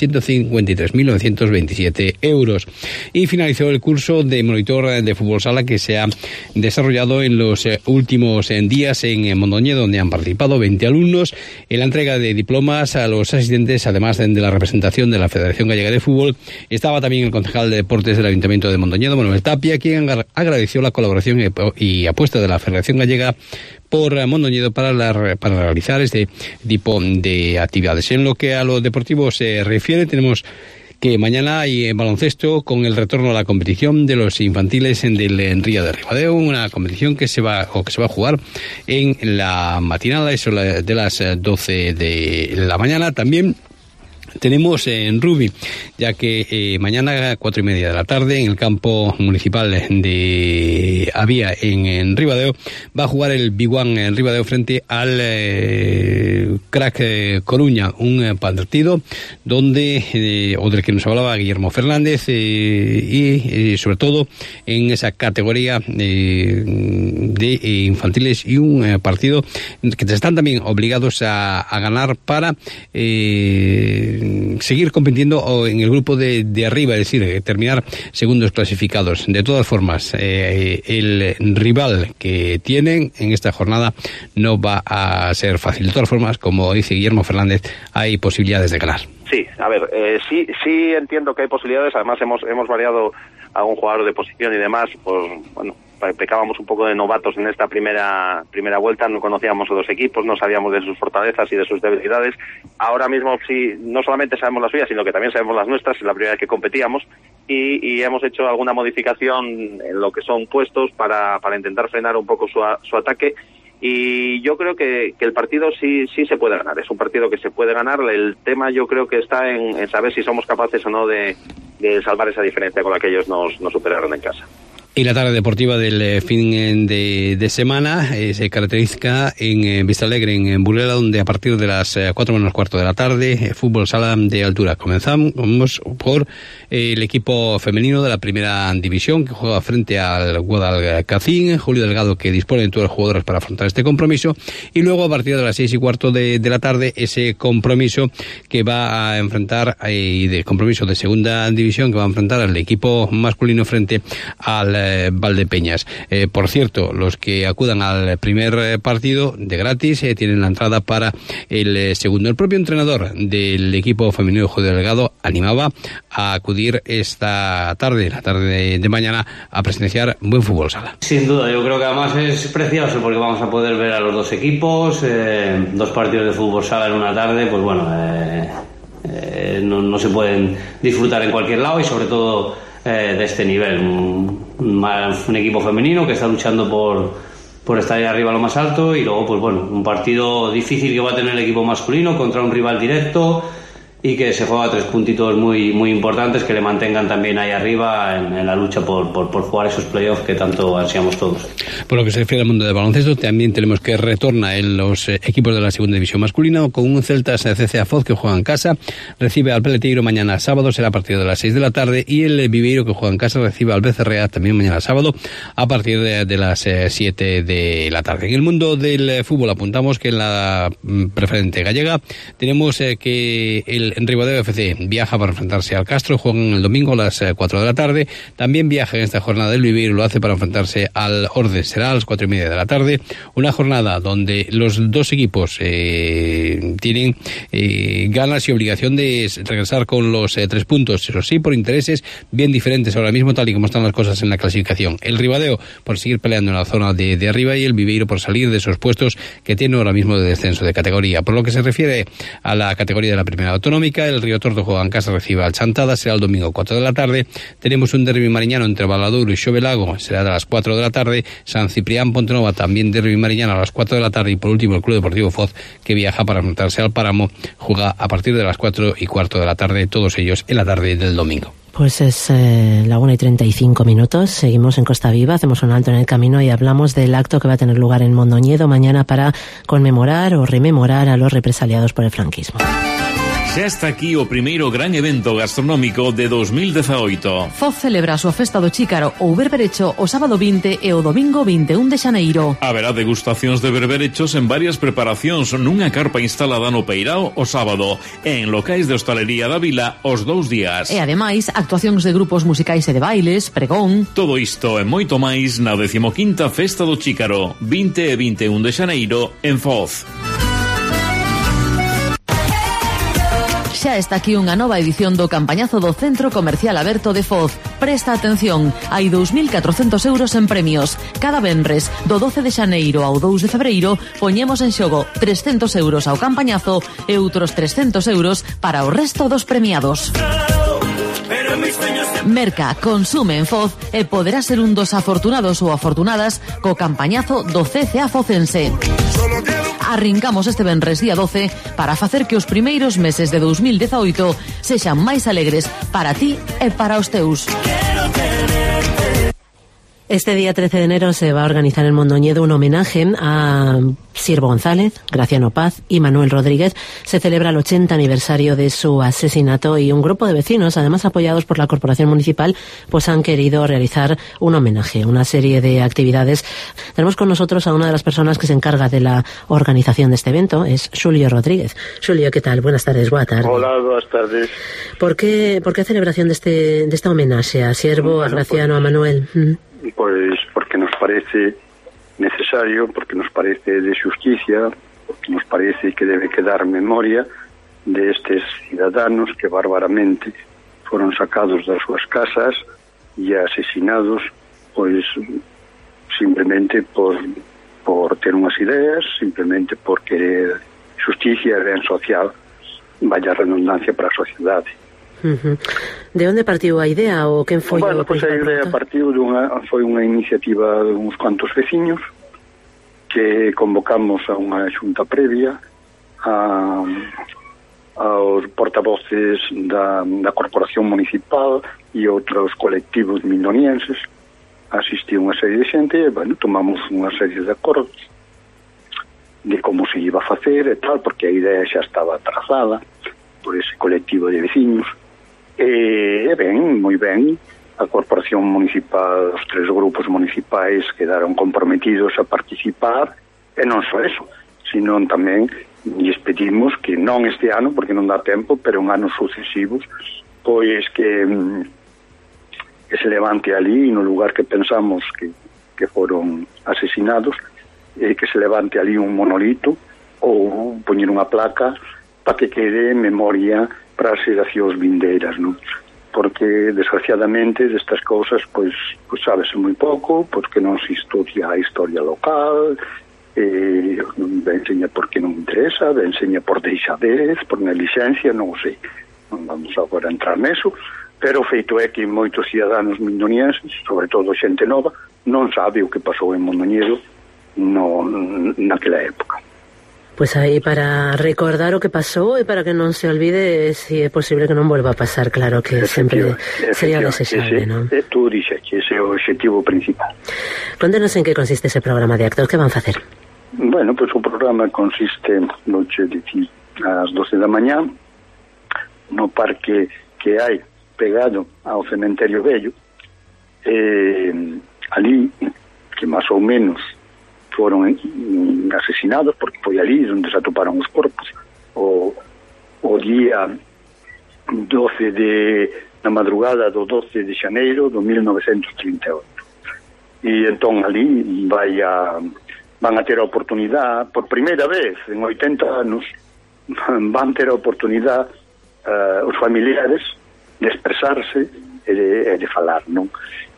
153.927 euros. Y finalizó el curso de monitor de fútbol sala que se ha desarrollado en los últimos días en Mondoñedo, donde han participado 20 alumnos en la entrega de diplomas a los asistentes, además de la representación de la Federación Gallega de Fútbol. Estaba también el concejal de Deportes del Ayuntamiento de Mondoñedo, Manuel Tapia, quien agradeció la colaboración y apuesta de la Federación Gallega por Mondoñedo para realizar este tipo de actividades. En lo que a lo deportivo se refiere, tenemos que mañana hay baloncesto con el retorno a la competición de los infantiles del Río de Ribadeo, una competición que se va a jugar en la matinada, eso de las 12 de la mañana. También tenemos en rugby, ya que mañana 4:30 de la tarde en el campo municipal de Avía en Ribadeo va a jugar el Biguán en Ribadeo frente al Crack Coruña, un partido donde o del que nos hablaba Guillermo Fernández y sobre todo en esa categoría de infantiles, y un partido que están también obligados a ganar para seguir compitiendo en el grupo de arriba, es decir, terminar segundos clasificados. De todas formas, el rival que tienen en esta jornada no va a ser fácil. De todas formas, como dice Guillermo Fernández, hay posibilidades de ganar. Sí, a ver, sí entiendo que hay posibilidades. Además hemos variado a un jugador de posición y demás, pues bueno, pecábamos un poco de novatos en esta primera vuelta, no conocíamos a los equipos, no sabíamos de sus fortalezas y de sus debilidades. Ahora mismo sí, no solamente sabemos las suyas, sino que también sabemos las nuestras, es la primera vez que competíamos, y hemos hecho alguna modificación en lo que son puestos para intentar frenar un poco su ataque. Y yo creo que el partido sí se puede ganar, es un partido que se puede ganar. El tema yo creo que está en saber si somos capaces o no de salvar esa diferencia con la que ellos nos superaron en casa. Y la tarde deportiva del fin de semana se caracteriza en Vistalegre, en Burela, donde a partir de las 4 menos cuarto de la tarde, fútbol sala de altura. Comenzamos por el equipo femenino de la Primera División, que juega frente al Guadalcacín. Julio Delgado, que dispone de todas las jugadoras para afrontar este compromiso. Y luego, a partir de las 6:15 de la tarde, ese compromiso que va a enfrentar, de compromiso de Segunda División, que va a enfrentar al equipo masculino frente al Valdepeñas. Por cierto, los que acudan al primer partido de gratis tienen la entrada para el segundo. El propio entrenador del equipo femenino, Julio Delgado, animaba a acudir esta tarde, la tarde de mañana, a presenciar buen fútbol sala. Sin duda, yo creo que además es precioso porque vamos a poder ver a los dos equipos, 2 partidos de fútbol sala en una tarde, pues bueno, no se pueden disfrutar en cualquier lado, y sobre todo de este nivel, un equipo femenino que está luchando por estar ahí arriba a lo más alto, y luego pues bueno, un partido difícil que va a tener el equipo masculino contra un rival directo y que se juega 3 puntitos muy, muy importantes que le mantengan también ahí arriba en la lucha por jugar esos playoffs que tanto ansiamos todos. Por lo que se refiere al mundo del baloncesto, también tenemos que retorna en los equipos de la segunda división masculina con un Celtas CCA Foz que juega en casa, recibe al Peleteiro mañana sábado, será a partir de las 6 de la tarde, y el Viveiro que juega en casa recibe al Becerrea también mañana sábado a partir de las 7 de la tarde. En el mundo del fútbol apuntamos que en la preferente gallega tenemos que el Ribadeo FC viaja para enfrentarse al Castro, juegan el domingo a las 4 de la tarde, también viaja en esta jornada el Viveiro, lo hace para enfrentarse al Ordes, será a las 4:30 de la tarde, una jornada donde los dos equipos tienen ganas y obligación de regresar con los 3 puntos, eso sí, por intereses bien diferentes ahora mismo tal y como están las cosas en la clasificación. El Ribadeo por seguir peleando en la zona de arriba y el Viveiro por salir de esos puestos que tiene ahora mismo de descenso de categoría. Por lo que se refiere a la categoría de la primera autonómica, el Río Torto juega en casa, recibe al Chantada, será el domingo 4 de la tarde. Tenemos un derbi mariñano entre Valadouro y Xovelago, será a las 4 de la tarde. San Ciprián Pontenova también derbi mariñano a las 4 de la tarde, y por último el Club Deportivo Foz que viaja para enfrentarse al Páramo, juega a partir de las 4:15 de la tarde, todos ellos en la tarde del domingo. Pues es la 1:35. Seguimos en Costa Viva, hacemos un alto en el camino y hablamos del acto que va a tener lugar en Mondoñedo mañana para conmemorar o rememorar a los represaliados por el franquismo. Xa está aquí o primeiro gran evento gastronómico de 2018. Foz celebra a súa festa do Chícaro ou berberecho o sábado 20 e o domingo 21 de xaneiro. Haberá degustacións de berberechos en varias preparacións nunha carpa instalada no Peirao o sábado e en locais de hostalería da vila os 2 días. E ademais, actuacións de grupos musicais e de bailes, pregón. Todo isto e moito máis na 15ª Festa do Chícaro, 20 e 21 de xaneiro en Foz. Xa está aquí unha nova edición do campañazo do Centro Comercial Aberto de Foz. Presta atención, hai 2.400 euros en premios. Cada venres, do 12 de xaneiro ao 2 de febreiro, poñemos en xogo 300 euros ao campañazo e outros 300 euros para o resto dos premiados. Merca, consume en Foz e poderá ser un dos afortunados ou afortunadas co campañazo do CCA Focense. Arrincamos este venres día 12 para facer que os primeiros meses de 2018 sexan máis alegres para ti e para os teus. Este día 13 de enero se va a organizar en Mondoñedo un homenaje a Siervo González, Graciano Paz y Manuel Rodríguez. Se celebra el 80 aniversario de su asesinato y un grupo de vecinos, además apoyados por la Corporación Municipal, pues han querido realizar un homenaje, una serie de actividades. Tenemos con nosotros a una de las personas que se encarga de la organización de este evento, es Xulio Rodríguez. Xulio, ¿qué tal? Buenas tardes, buena tarde. Hola, buenas tardes. ¿Por qué celebración de este homenaje a Siervo, a Graciano, a Manuel? Pues porque nos parece necesario, porque nos parece de justicia, porque nos parece que debe quedar memoria de estes ciudadanos que bárbaramente foron sacados das súas casas e asesinados, pois simplemente por ter unhas ideas, simplemente por querer justicia e ben social, vaya redundancia para a sociedade. De onde partiu a idea ou quen foi? Bueno, pois a idea partiu foi unha iniciativa de uns cuantos veciños que convocamos a unha xunta previa aos portavoces da Corporación Municipal e outros colectivos mindonienses. Asistiu unha serie de xente e, bueno, tomamos unha serie de acordos de como se iba a facer e tal, porque a idea xa estaba trazada por ese colectivo de veciños. E ben, moi ben, a Corporación Municipal, os 3 grupos municipais quedaron comprometidos a participar, e non só eso, sino tamén lles pedimos que non este ano, porque non dá tempo, pero en anos sucesivos, pois que se levante ali, no lugar que pensamos que foron asesinados, que se levante ali un monolito ou poñer unha placa para que quede en memoria para as xeracións vindeiras, non? Porque desgraciadamente destas cousas pois sábese moi pouco, porque non se estudia a historia local, enseña porque non interesa, enseña por deixadez, por negligencia, non o sei, non vamos agora a entrar neso, pero o feito é que moitos ciudadanos mindonienses, sobre todo xente nova, non sabe o que pasou en Mondoñedo naquela época. Pues aí para recordar o que pasou e para que non se olvide, si é posible que non volva a pasar, claro que sempre sería desexable, non? Tú dixes que ese é o objetivo principal. Contenos en que consiste ese programa de actos, que van facer? Bueno, pues o programa consiste noche de ás 12 da mañá no parque que hai pegado ao cementerio vello, ali que máis ou menos foron asesinados, porque foi ali onde se atoparon os corpos o día 12 na madrugada do 12 de xaneiro do 1938. E entón ali van a ter a oportunidade, por primeira vez en 80 anos, van ter a oportunidade os familiares de expresarse e de falar, non?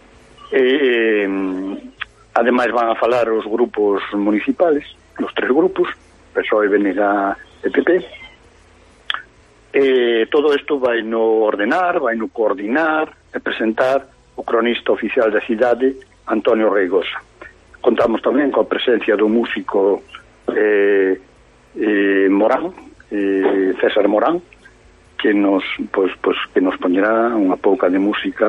Ademais van a falar os grupos municipales, os 3 grupos, PSOE, BNG e PP. Todo isto vai no ordenar, vai no coordinar e presentar o cronista oficial da cidade, Antonio Reigosa. Contamos tamén coa presencia do músico Morán, César Morán, que nos poñerá unha pouca de música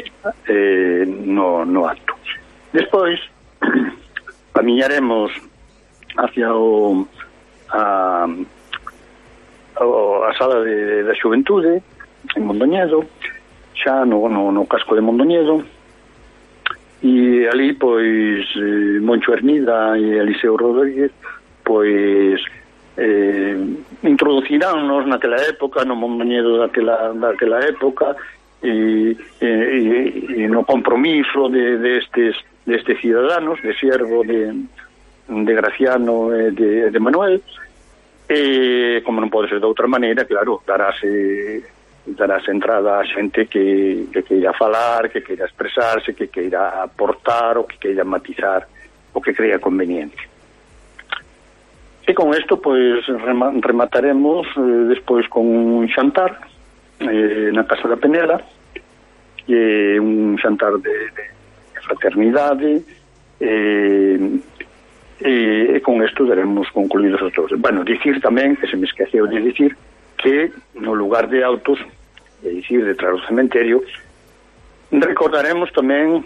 no acto. Despois camiñaremos hacia a sala da Xuventude en Mondoñedo, xa no casco de Mondoñedo, e ali pois Moncho Hermida e Eliseo Rodríguez pois introduciránnos naquela época, no Mondoñedo daquela época, e no compromiso destes ciudadanos, de Siervo, de Graciano e de Manuel, e como non pode ser de outra maneira, claro, darase entrada a xente que queira falar, que queira expresarse, que queira aportar ou que queira matizar o que crea conveniente. E con isto pois remataremos despois con un xantar na Casa da Penela, un xantar de fraternidade, e con isto daremos concluídos os todos. Bueno, dicir tamén, que se me esqueceu de dicir, que no lugar de autos, é dicir, detrás do cementerio, recordaremos tamén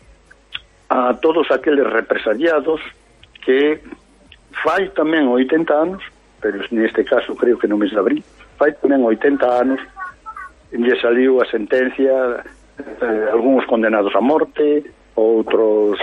a todos aqueles represaliados que fai tamén 80 anos, pero neste caso creo que no mes de abril, fai tamén 80 anos, lle saliu a sentencia, algúns condenados a morte, outros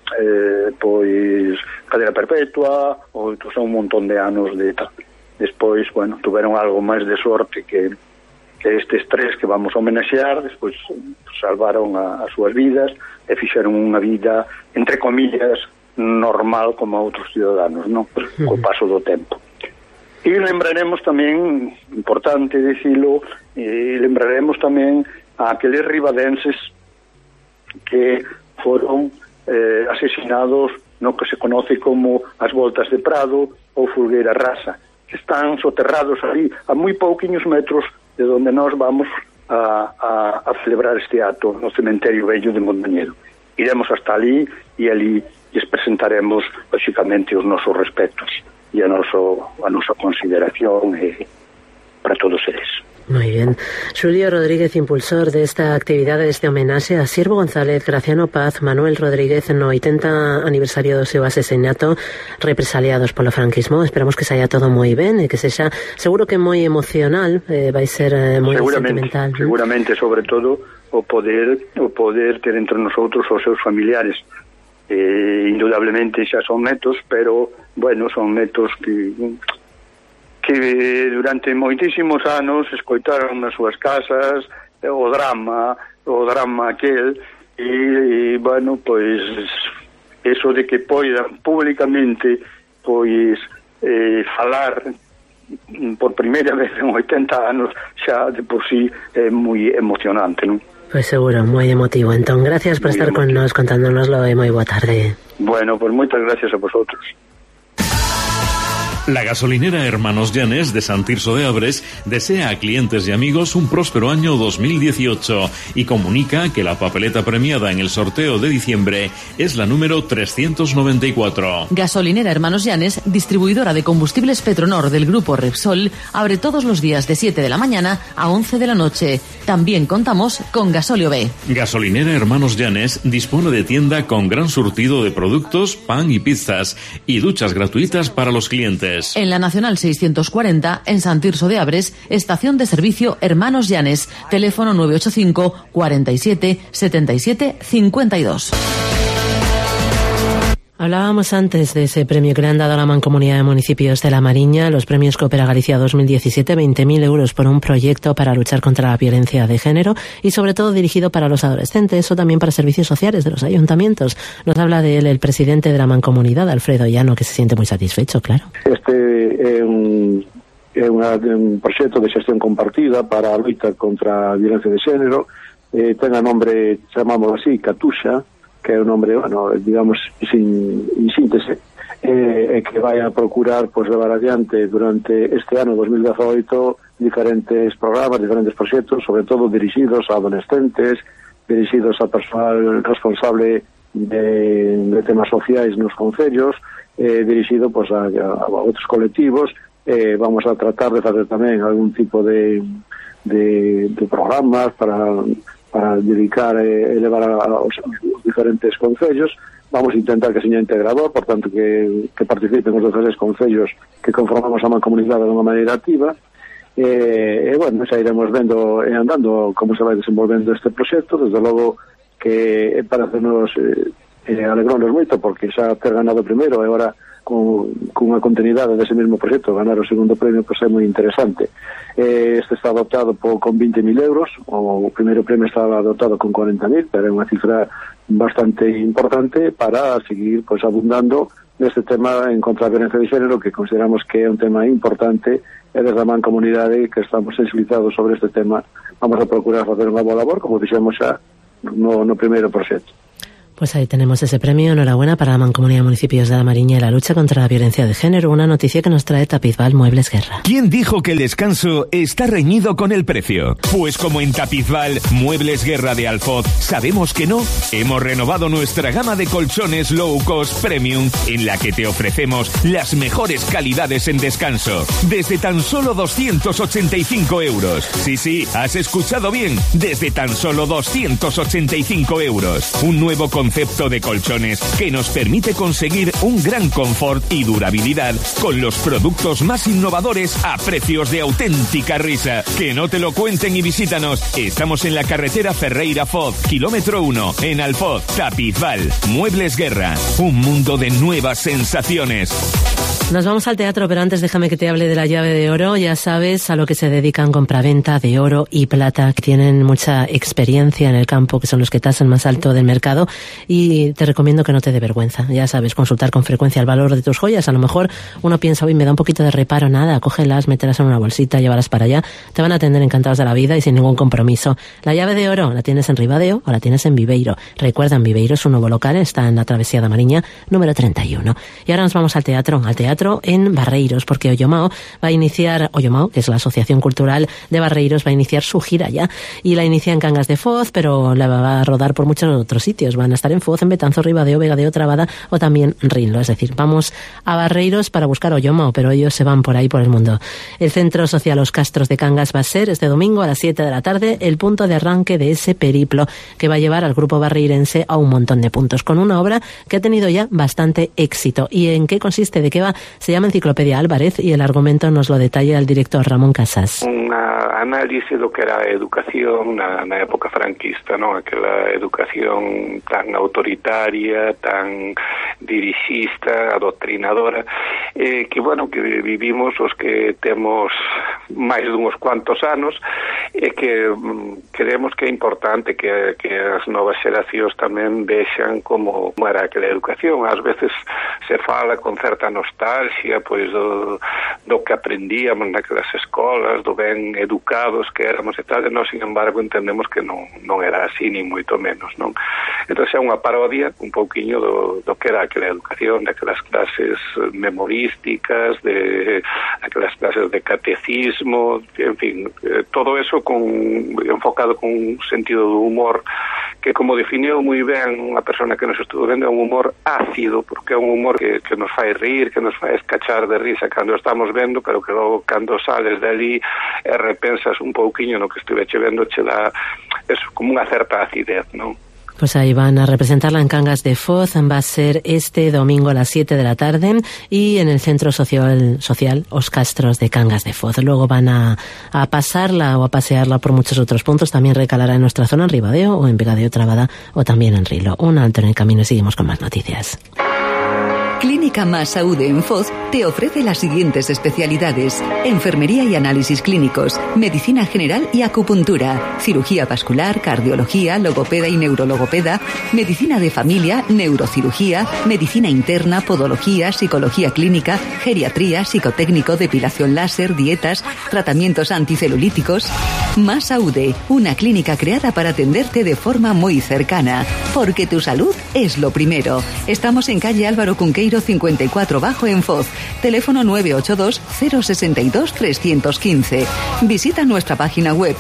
pois cadena perpetua, outros a un montón de anos de tal. Despois, bueno, tuveron algo máis de sorte que estes 3 que vamos a homenaxear, despois salvaron as súas vidas e fixeron unha vida, entre comillas, normal como a outros ciudadanos, non? Co paso do tempo. E lembraremos tamén, importante dicilo, lembraremos tamén a aqueles ribadenses que foron asesinados no que se conoce como as Voltas de Prado ou Fulgueira Rasa, que están soterrados ali a moi pouquiños metros de onde nós vamos a celebrar este acto no cementerio vello de Mondoñedo. Iremos hasta ali e ali lles presentaremos lógicamente os nosos respetos e a nosa consideración para todos eles. Muy bien. Xulio Rodríguez, impulsor de esta actividade, deste homenaxe a Siervo González, Graciano Paz, Manuel Rodríguez no 80 aniversario do seu asesinato, represaliados polo franquismo. Esperamos que saia todo moi ben e que sexa, seguro que moi emocional, vai ser moi sentimental. Seguramente, sobre todo o poder ter entre nosotros os seus familiares. Indudablemente xa son netos, pero bueno, son netos que durante moitísimos anos escoitaron nas súas casas o drama aquel, e bueno, pois eso de que poidan públicamente pois falar por primeira vez en 80 anos xa de por sí é moi emocionante, non? Pois seguro, moi emotivo. Entón, gracias por estar con nos contándonoslo e moi boa tarde. Bueno, pois moitas gracias a vosotros. La gasolinera Hermanos Llanes de Sant Tirso de Abres desea a clientes y amigos un próspero año 2018 y comunica que la papeleta premiada en el sorteo de diciembre es la número 394. Gasolinera Hermanos Llanes, distribuidora de combustibles Petronor del grupo Repsol, abre todos los días de 7 de la mañana a 11 de la noche. También contamos con Gasóleo B. Gasolinera Hermanos Llanes dispone de tienda con gran surtido de productos, pan y pizzas y duchas gratuitas para los clientes. En la Nacional 640, en Sant Tirso de Abres, estación de servicio Hermanos Llanes, teléfono 985 47 77 52. Hablábamos antes de ese premio que le han dado a la Mancomunidad de Municipios de La Mariña, los premios Coopera Galicia 2017, 20.000 euros por un proyecto para luchar contra la violencia de género y sobre todo dirigido para los adolescentes o también para servicios sociales de los ayuntamientos. Nos habla de él el presidente de la Mancomunidad, Alfredo Llano, que se siente muy satisfecho, claro. Este é un proxecto de xestión compartida para a loita contra a violencia de xénero, ten a nombre, chamamos así, Catuxa, que é un nombre, bueno, digamos, sin síntese, que vai a procurar pues, levar adiante durante este ano 2018 diferentes programas, diferentes proxectos, sobre todo dirixidos a adolescentes, dirixidos a personal responsable de temas sociais nos concellos, dirixido pues, a outros colectivos. Vamos a tratar de fazer tamén algún tipo de programas para dedicar e levar aos diferentes concellos. Vamos a intentar que seña integrador, por tanto que participen os 16 concellos que conformamos a mancomunidade de unha maneira activa. Bueno, xa iremos vendo e andando como se vai desenvolvendo este proxecto. Desde logo que para hacernos alegrarnos moito, porque xa ter ganado o primeiro e agora con unha continuidade dese mesmo proxecto ganar o segundo premio pois é moi interesante. Este está dotado con 20.000 euros, o primeiro premio estaba dotado con 40.000, pero é unha cifra bastante importante para seguir pois abundando neste tema en contra da violencia de xénero, que consideramos que é un tema importante e desde a Mancomunidade que estamos sensibilizados sobre este tema vamos a procurar facer unha boa labor, como dixemos xa no primeiro proxecto. Pues ahí tenemos ese premio. Enhorabuena para la Mancomunidad de Municipios de La Mariña y la lucha contra la violencia de género. Una noticia que nos trae Tapizval Muebles Guerra. ¿Quién dijo que el descanso está reñido con el precio? Pues como en Tapizval Muebles Guerra de Alfoz sabemos que no, hemos renovado nuestra gama de colchones low cost premium en la que te ofrecemos las mejores calidades en descanso. Desde tan solo 285 euros. Sí, has escuchado bien. Desde tan solo 285 euros. Un nuevo concepto de colchones que nos permite conseguir un gran confort y durabilidad con los productos más innovadores a precios de auténtica risa. Que no te lo cuenten y visítanos. Estamos en la carretera Ferreira-Foz, kilómetro 1, en Alfoz, Tapizval. Muebles Guerra, un mundo de nuevas sensaciones. Nos vamos al teatro, pero antes déjame que te hable de la llave de oro. Ya sabes a lo que se dedican compraventa de oro y plata, que tienen mucha experiencia en el campo, que son los que tasan más alto del mercado, y te recomiendo que no te dé vergüenza. Ya sabes, consultar con frecuencia el valor de tus joyas. A lo mejor uno piensa, uy, me da un poquito de reparo, nada, cógelas, mételas en una bolsita, llévalas para allá. Te van a atender encantados de la vida y sin ningún compromiso. La llave de oro la tienes en Ribadeo o la tienes en Viveiro. Recuerda, en Viveiro es un nuevo local, está en la Travesía da Mariña, número 31. Y ahora nos vamos al teatro en Barreiros, porque Ollomao va a iniciar, Ollomao, que es la Asociación Cultural de Barreiros, va a iniciar su gira ya, y la inicia en Cangas de Foz, pero la va a rodar por muchos otros sitios. Van a estar en Foz, en Betanzos, Ribadeo, Vegadeo, Trabada o también Rinlo. Es decir, vamos a Barreiros para buscar Ollomao, pero ellos se van por ahí por el mundo. El Centro Social Los Castros de Cangas va a ser este domingo a las 7 de la tarde el punto de arranque de ese periplo que va a llevar al grupo barreirense a un montón de puntos, con una obra que ha tenido ya bastante éxito. ¿Y en qué consiste? ¿De qué va? Se llama Enciclopedia Álvarez y el argumento nos lo detalla el director Ramón Casas. Unha análise do que era a educación na época franquista, non? Aquela educación tan autoritaria, tan dirixista, adoctrinadora, que, bueno, que vivimos os que temos máis dunhos cuantos anos, e que creemos que é importante que as novas xeracións tamén vexan como era aquela educación. Ás veces se fala con certa nostalgia pois do que aprendíamos naquelas escolas, do ben educados que éramos e tal, e nós, sin embargo, entendemos que non era así, ni moito menos, non? Entón é unha parodia un pouquiño do que era aquela educación, daquelas clases memorísticas, de aquelas clases de catecismo, en fin, todo eso enfocado con un sentido do humor que, como definiu moi ben unha persona que nos estuvo vendo, é un humor ácido, porque é un humor que nos fai rir, que nos fai escachar de risa cando estamos vendo, pero que logo cando sales de ali e repensas un pouquiño no que estuveche vendo, che dá eso, como unha certa acidez, non? Pues ahí van a representarla en Cangas de Foz, va a ser este domingo a las 7 de la tarde y en el Centro Social Os Castros de Cangas de Foz. Luego van a pasarla o a pasearla por muchos otros puntos, también recalará en nuestra zona, en Ribadeo o en Vegadeo Trabada o también en Rilo. Un alto en el camino y seguimos con más noticias. Clínica Más Saúde en Foz te ofrece las siguientes especialidades: enfermería y análisis clínicos, medicina general y acupuntura, cirugía vascular, cardiología, logopeda y neurologopeda, medicina de familia, neurocirugía, medicina interna, podología, psicología clínica, geriatría, psicotécnico, depilación láser, dietas, tratamientos anticelulíticos. Más Saúde, una clínica creada para atenderte de forma muy cercana, porque tu salud es lo primero. Estamos en calle Álvaro Cunqueiro 54 Bajo en Foz. Teléfono 982 062 315. Visita nuestra página web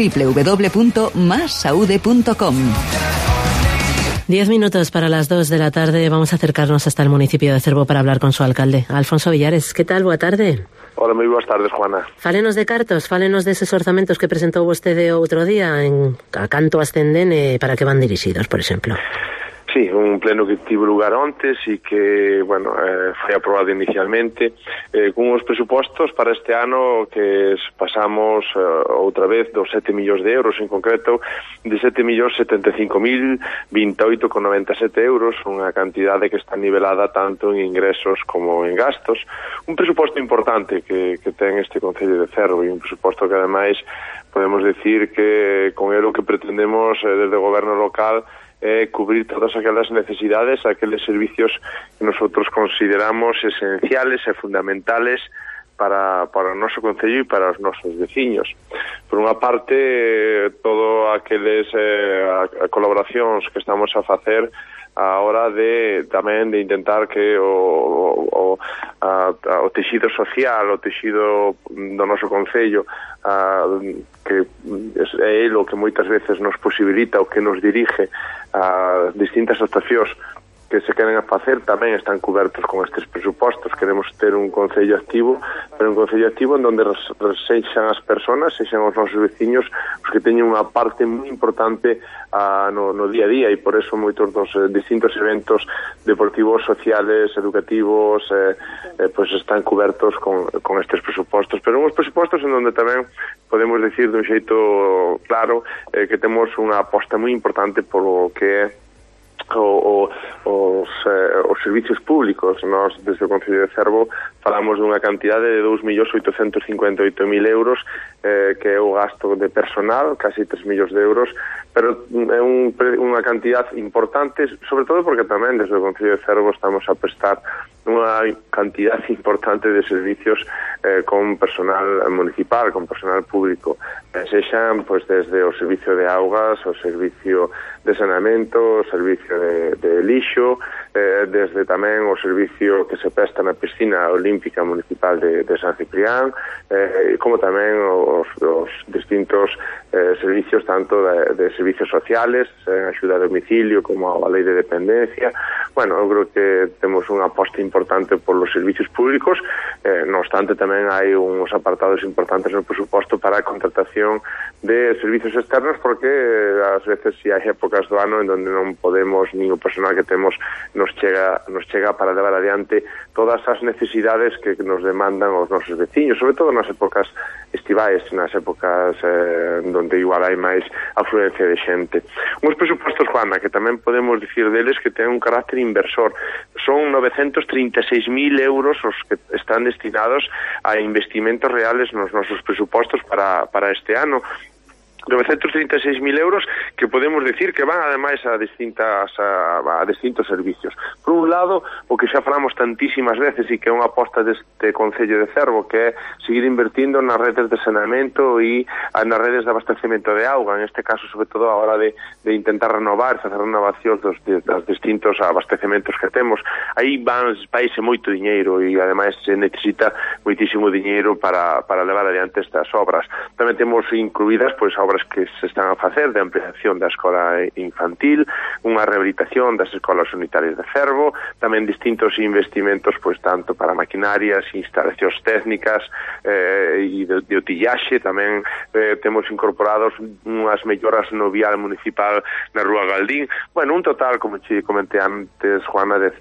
www.massaude.com. 10 minutos para las 2 de la tarde. Vamos a acercarnos hasta el municipio de Cervo para hablar con su alcalde, Alfonso Villares. ¿Qué tal? Boa tarde. Hola, moi boas tardes, Juana. Fálenos de cartos, fálenos deses orzamentos que presentou vostede outro día a canto ascenden e para que van dirixidos, por exemplo. Sí, un pleno que tivo lugar ontes e que, foi aprobado inicialmente con uns presupostos para este ano que pasamos outra vez dos 7 millóns de euros, en concreto de 7.075.028,97 euros, unha cantidade que está nivelada tanto en ingresos como en gastos. Un presuposto importante que ten este Concello de Cervo e un presuposto que ademais podemos decir que con ele o que pretendemos desde o goberno local cubrir todas aquelas necesidades, aqueles servicios que nosotros consideramos esenciales e fundamentales para o noso concello e para os nosos veciños. Por unha parte, todo aqueles colaboracións que estamos a facer a hora tamén de intentar que o texido social, o texido do noso concello, que é o que moitas veces nos posibilita, o que nos dirige a distintas actuacións que se queren a facer, tamén están cobertos con estes presupostos. Queremos ter un concello activo, pero un concello activo en donde sexan as persoas, sexan os nosos veciños os que teñen unha parte moi importante no día a día, e por eso moitos dos distintos eventos deportivos, sociales, educativos pues están cobertos con estes presupostos, pero uns presupostos en donde tamén podemos decir dun xeito claro que temos unha aposta moi importante polo que é os servicios públicos. Nós, desde o Concello de Cervo, falamos dunha cantidade de 2.858.000 euros que é o gasto de personal, casi 3 millóns de euros, pero é unha cantidad importante, sobre todo porque tamén desde o Concello de Cervo estamos a prestar unha cantidad importante de servicios con personal municipal, con personal público, sexan pues desde o servicio de augas, o servicio de saneamento, o servicio de lixo, desde tamén o servicio que se presta na piscina olímpica municipal de San Ciprián, como tamén os distintos servicios tanto de servicios sociales, axuda a domicilio como a lei de dependencia. Bueno, eu creo que temos unha aposta importante por los servicios públicos, no obstante tamén hai uns apartados importantes no presuposto para a contratación de servicios externos, porque ás veces si hai épocas do ano en donde non podemos, nin o personal que temos nos chega para levar adiante todas as necesidades que nos demandan os nosos veciños, sobre todo nas épocas estivais, nas épocas donde igual hai máis afluencia de xente. Uns presupostos, Juana, que tamén podemos dicir deles que ten un carácter inversor. Son 936.000 euros os que están destinados a investimentos reales nos nosos presupostos para este ano. 936.000 euros que podemos decir que van ademais a distintos servicios. Por un lado, o que xa falamos tantísimas veces e que é unha aposta deste Concello de Cervo, que é seguir invertindo nas redes de saneamento e nas redes de abastecemento de auga, en este caso sobre todo a hora de intentar renovar, facer renovacións dos distintos abastecementos que temos. Aí vaise moito diñeiro e ademais se necesita moitísimo diñeiro para levar adiante estas obras. Tamén temos incluídas pois obras que se están a facer de ampliación da escola infantil, unha rehabilitación das escolas unitarias de Cervo, tamén distintos investimentos pois tanto para maquinarias, instalacións técnicas e de utillaxe. Tamén temos incorporados unhas melloras no vial municipal na Rúa Galdín. Bueno, un total, como te comenté antes, Juana, de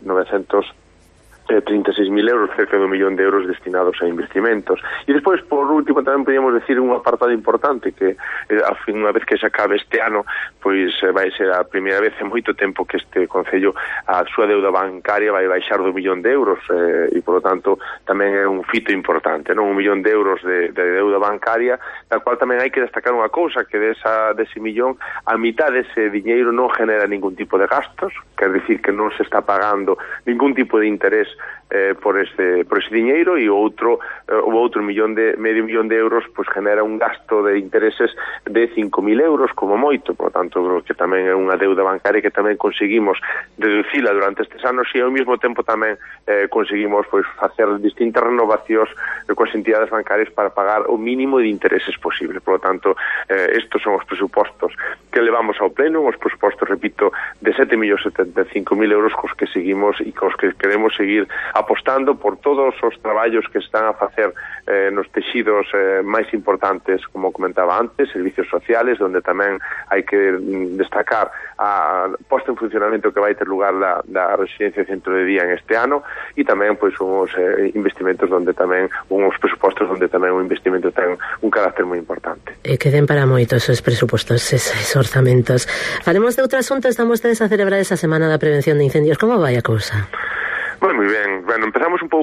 36.000 euros, cerca de 1 millón de euros destinados a investimentos. E despois, por último, tamén podíamos decir un apartado importante que, ao fin, unha vez que se acabe este ano, pois vai ser a primeira vez en moito tempo que este Concello, a súa deuda bancaria vai baixar do 1 millón de euros e, por lo tanto, tamén é un fito importante, non? 1 millón de euros de deuda bancaria, da cual tamén hai que destacar unha cousa, que dese millón, a mitad dese diñeiro non genera ningún tipo de gastos, quer dicir que non se está pagando ningún tipo de interés por ese diñeiro, e o outro medio millón de euros pois genera un gasto de intereses de 5.000 euros como moito. Por lo tanto, creo que tamén é unha deuda bancaria que tamén conseguimos reducila durante estes anos e ao mesmo tempo tamén conseguimos pois facer distintas renovacións coas entidades bancarias para pagar o mínimo de intereses posible. Por lo tanto, estos son os presupostos que levamos ao pleno, os presupostos, repito, de 7.075.000 euros cos que seguimos e cos que queremos seguir apostando por todos os traballos que están a facer nos texidos máis importantes, como comentaba antes, servicios sociales, donde tamén hai que destacar a posta en funcionamento que vai ter lugar da residencia de centro de día en este ano, e tamén pois uns investimentos donde tamén, uns presupostos donde tamén o investimento ten un carácter moi importante. Que den para moitos esos presupostos, esos orzamentos. Faremos de outro asunto. Están vostedes a celebrar esa Semana da Prevención de Incendios. Como vai a cousa? Moi ben. Bueno, empezamos un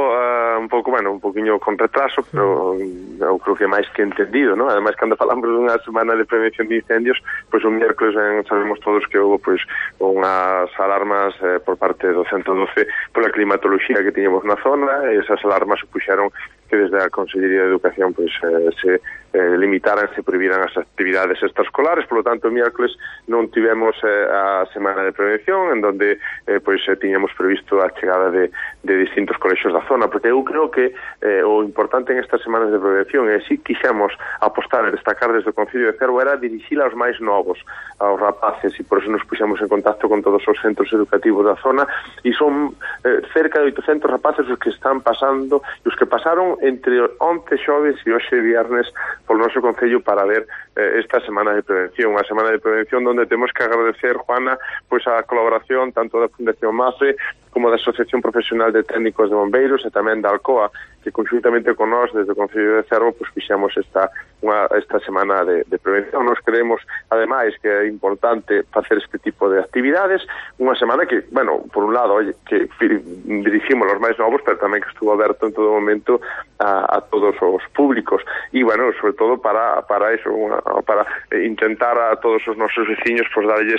poquinho con retraso, pero eu creo que máis que entendido, ¿no? Ademais, cando falamos dunha semana de prevención de incendios, pois un miércoles sabemos todos que houve pois unhas alarmas por parte do 112 pola climatoloxía que tiñamos na zona, e esas alarmas supuxeron que desde a Consellería de Educación pois se limitaran, se prohibiran as actividades extraescolares. Por lo tanto, o miércoles non tivemos a semana de prevención, en donde pois tiñamos previsto a chegada de distintos colexios da zona, porque eu creo que o importante en estas semanas de prevención é si quixemos apostar e destacar desde o Concello de Cervo era dirixir aos máis novos, aos rapaces, e por eso nos puxemos en contacto con todos os centros educativos da zona, e son cerca de 800 rapaces os que están pasando, e os que pasaron entre 11 xoves e hoxe viernes polo noso Concello para ver esta semana de prevención, unha semana de prevención onde temos que agradecer, Juana, pois a colaboración tanto da Fundación MAFRE como da Asociación Profesional de Técnicos de Bombeiros e tamén da Alcoa, que conjuntamente con nós desde o Concello de Cervo pois fixemos esta semana de prevención. Nos creemos, ademais, que é importante facer este tipo de actividades, unha semana que, bueno, por un lado, que diriximos os máis novos, pero tamén que estuvo aberto en todo momento a todos os públicos, e, bueno, sobre todo para eso, para intentar a todos os nosos veciños pois darlles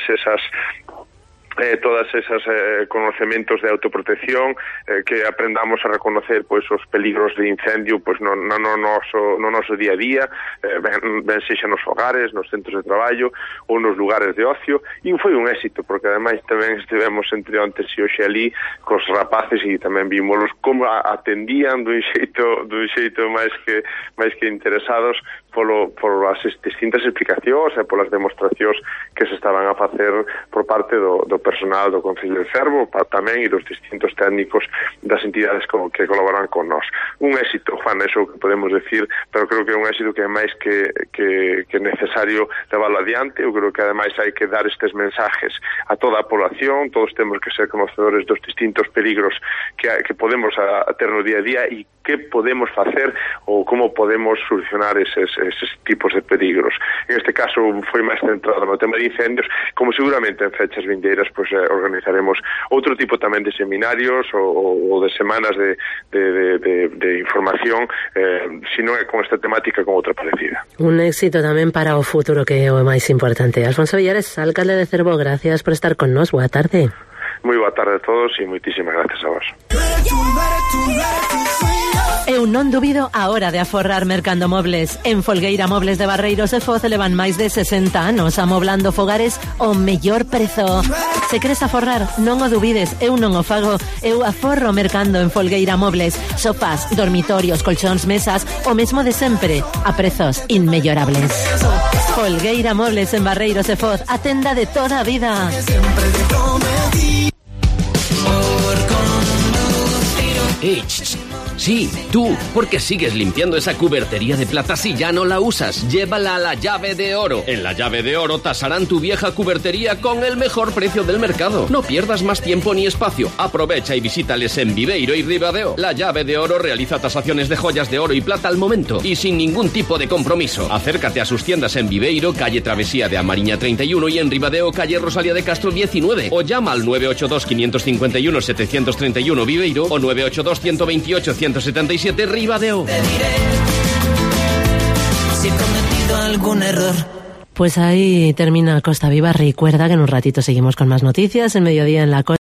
todas esas conocimientos de autoprotección, que aprendamos a reconocer pois os peligros de incendio pois no noso día a día, ben sexa nos fogares, nos centros de traballo ou nos lugares de ocio, e foi un éxito, porque ademais tamén estivemos entre ontes e hoxe ali cos rapaces e tamén vimos como atendían dun xeito máis que interesados por as distintas explicacións e polas demostracións que se estaban a facer por parte do personal do Concello de Cervo, tamén e dos distintos técnicos das entidades que colaboran con nós. Un éxito, Juan, eso que podemos decir, pero creo que é un éxito que é máis que necesario levarlo adiante. Eu creo que ademais hai que dar estes mensajes a toda a población, todos temos que ser conocedores dos distintos peligros que podemos ter no día a día e que podemos facer ou como podemos solucionar eses eses tipos de peligros. En este caso foi máis centrado no tema de incendios, como seguramente en fechas vindeiras pois organizaremos outro tipo tamén de seminarios ou de semanas de información, se non é con esta temática, con outra parecida. Un éxito tamén para o futuro, que é o máis importante. Alfonso Villares, alcalde de Cervo, gracias por estar con nos. Boa tarde. Moi boa tarde a todos e moitísimas gracias a vos. Eu non dubido a hora de aforrar mercando mobles. En Folgueira Mobles de Barreiros e Foz levan máis de 60 anos amoblando fogares o mellor prezo. Se queres aforrar, non o dubides, eu non o fago. Eu aforro mercando en Folgueira Mobles. Sofás, dormitorios, colchóns, mesas, o mesmo de sempre, a prezos inmellorables. Folgueira Mobles en Barreiros e Foz, a tenda de toda a vida. Sí, tú, porque sigues limpiando esa cubertería de plata si ya no la usas. Llévala a La Llave de Oro. En La Llave de Oro tasarán tu vieja cubertería con el mejor precio del mercado. No pierdas más tiempo ni espacio. Aprovecha y visítales en Viveiro y Ribadeo. La Llave de Oro realiza tasaciones de joyas de oro y plata al momento y sin ningún tipo de compromiso. Acércate a sus tiendas en Viveiro, calle Travesía de Amariña 31, y en Ribadeo, calle Rosalía de Castro 19. O llama al 982-551-731 Viveiro o 982-128-177 Ribadeo. Si he cometido algún error. Pues ahí termina Costa Viva. Recuerda que en un ratito seguimos con más noticias. En Mediodía en la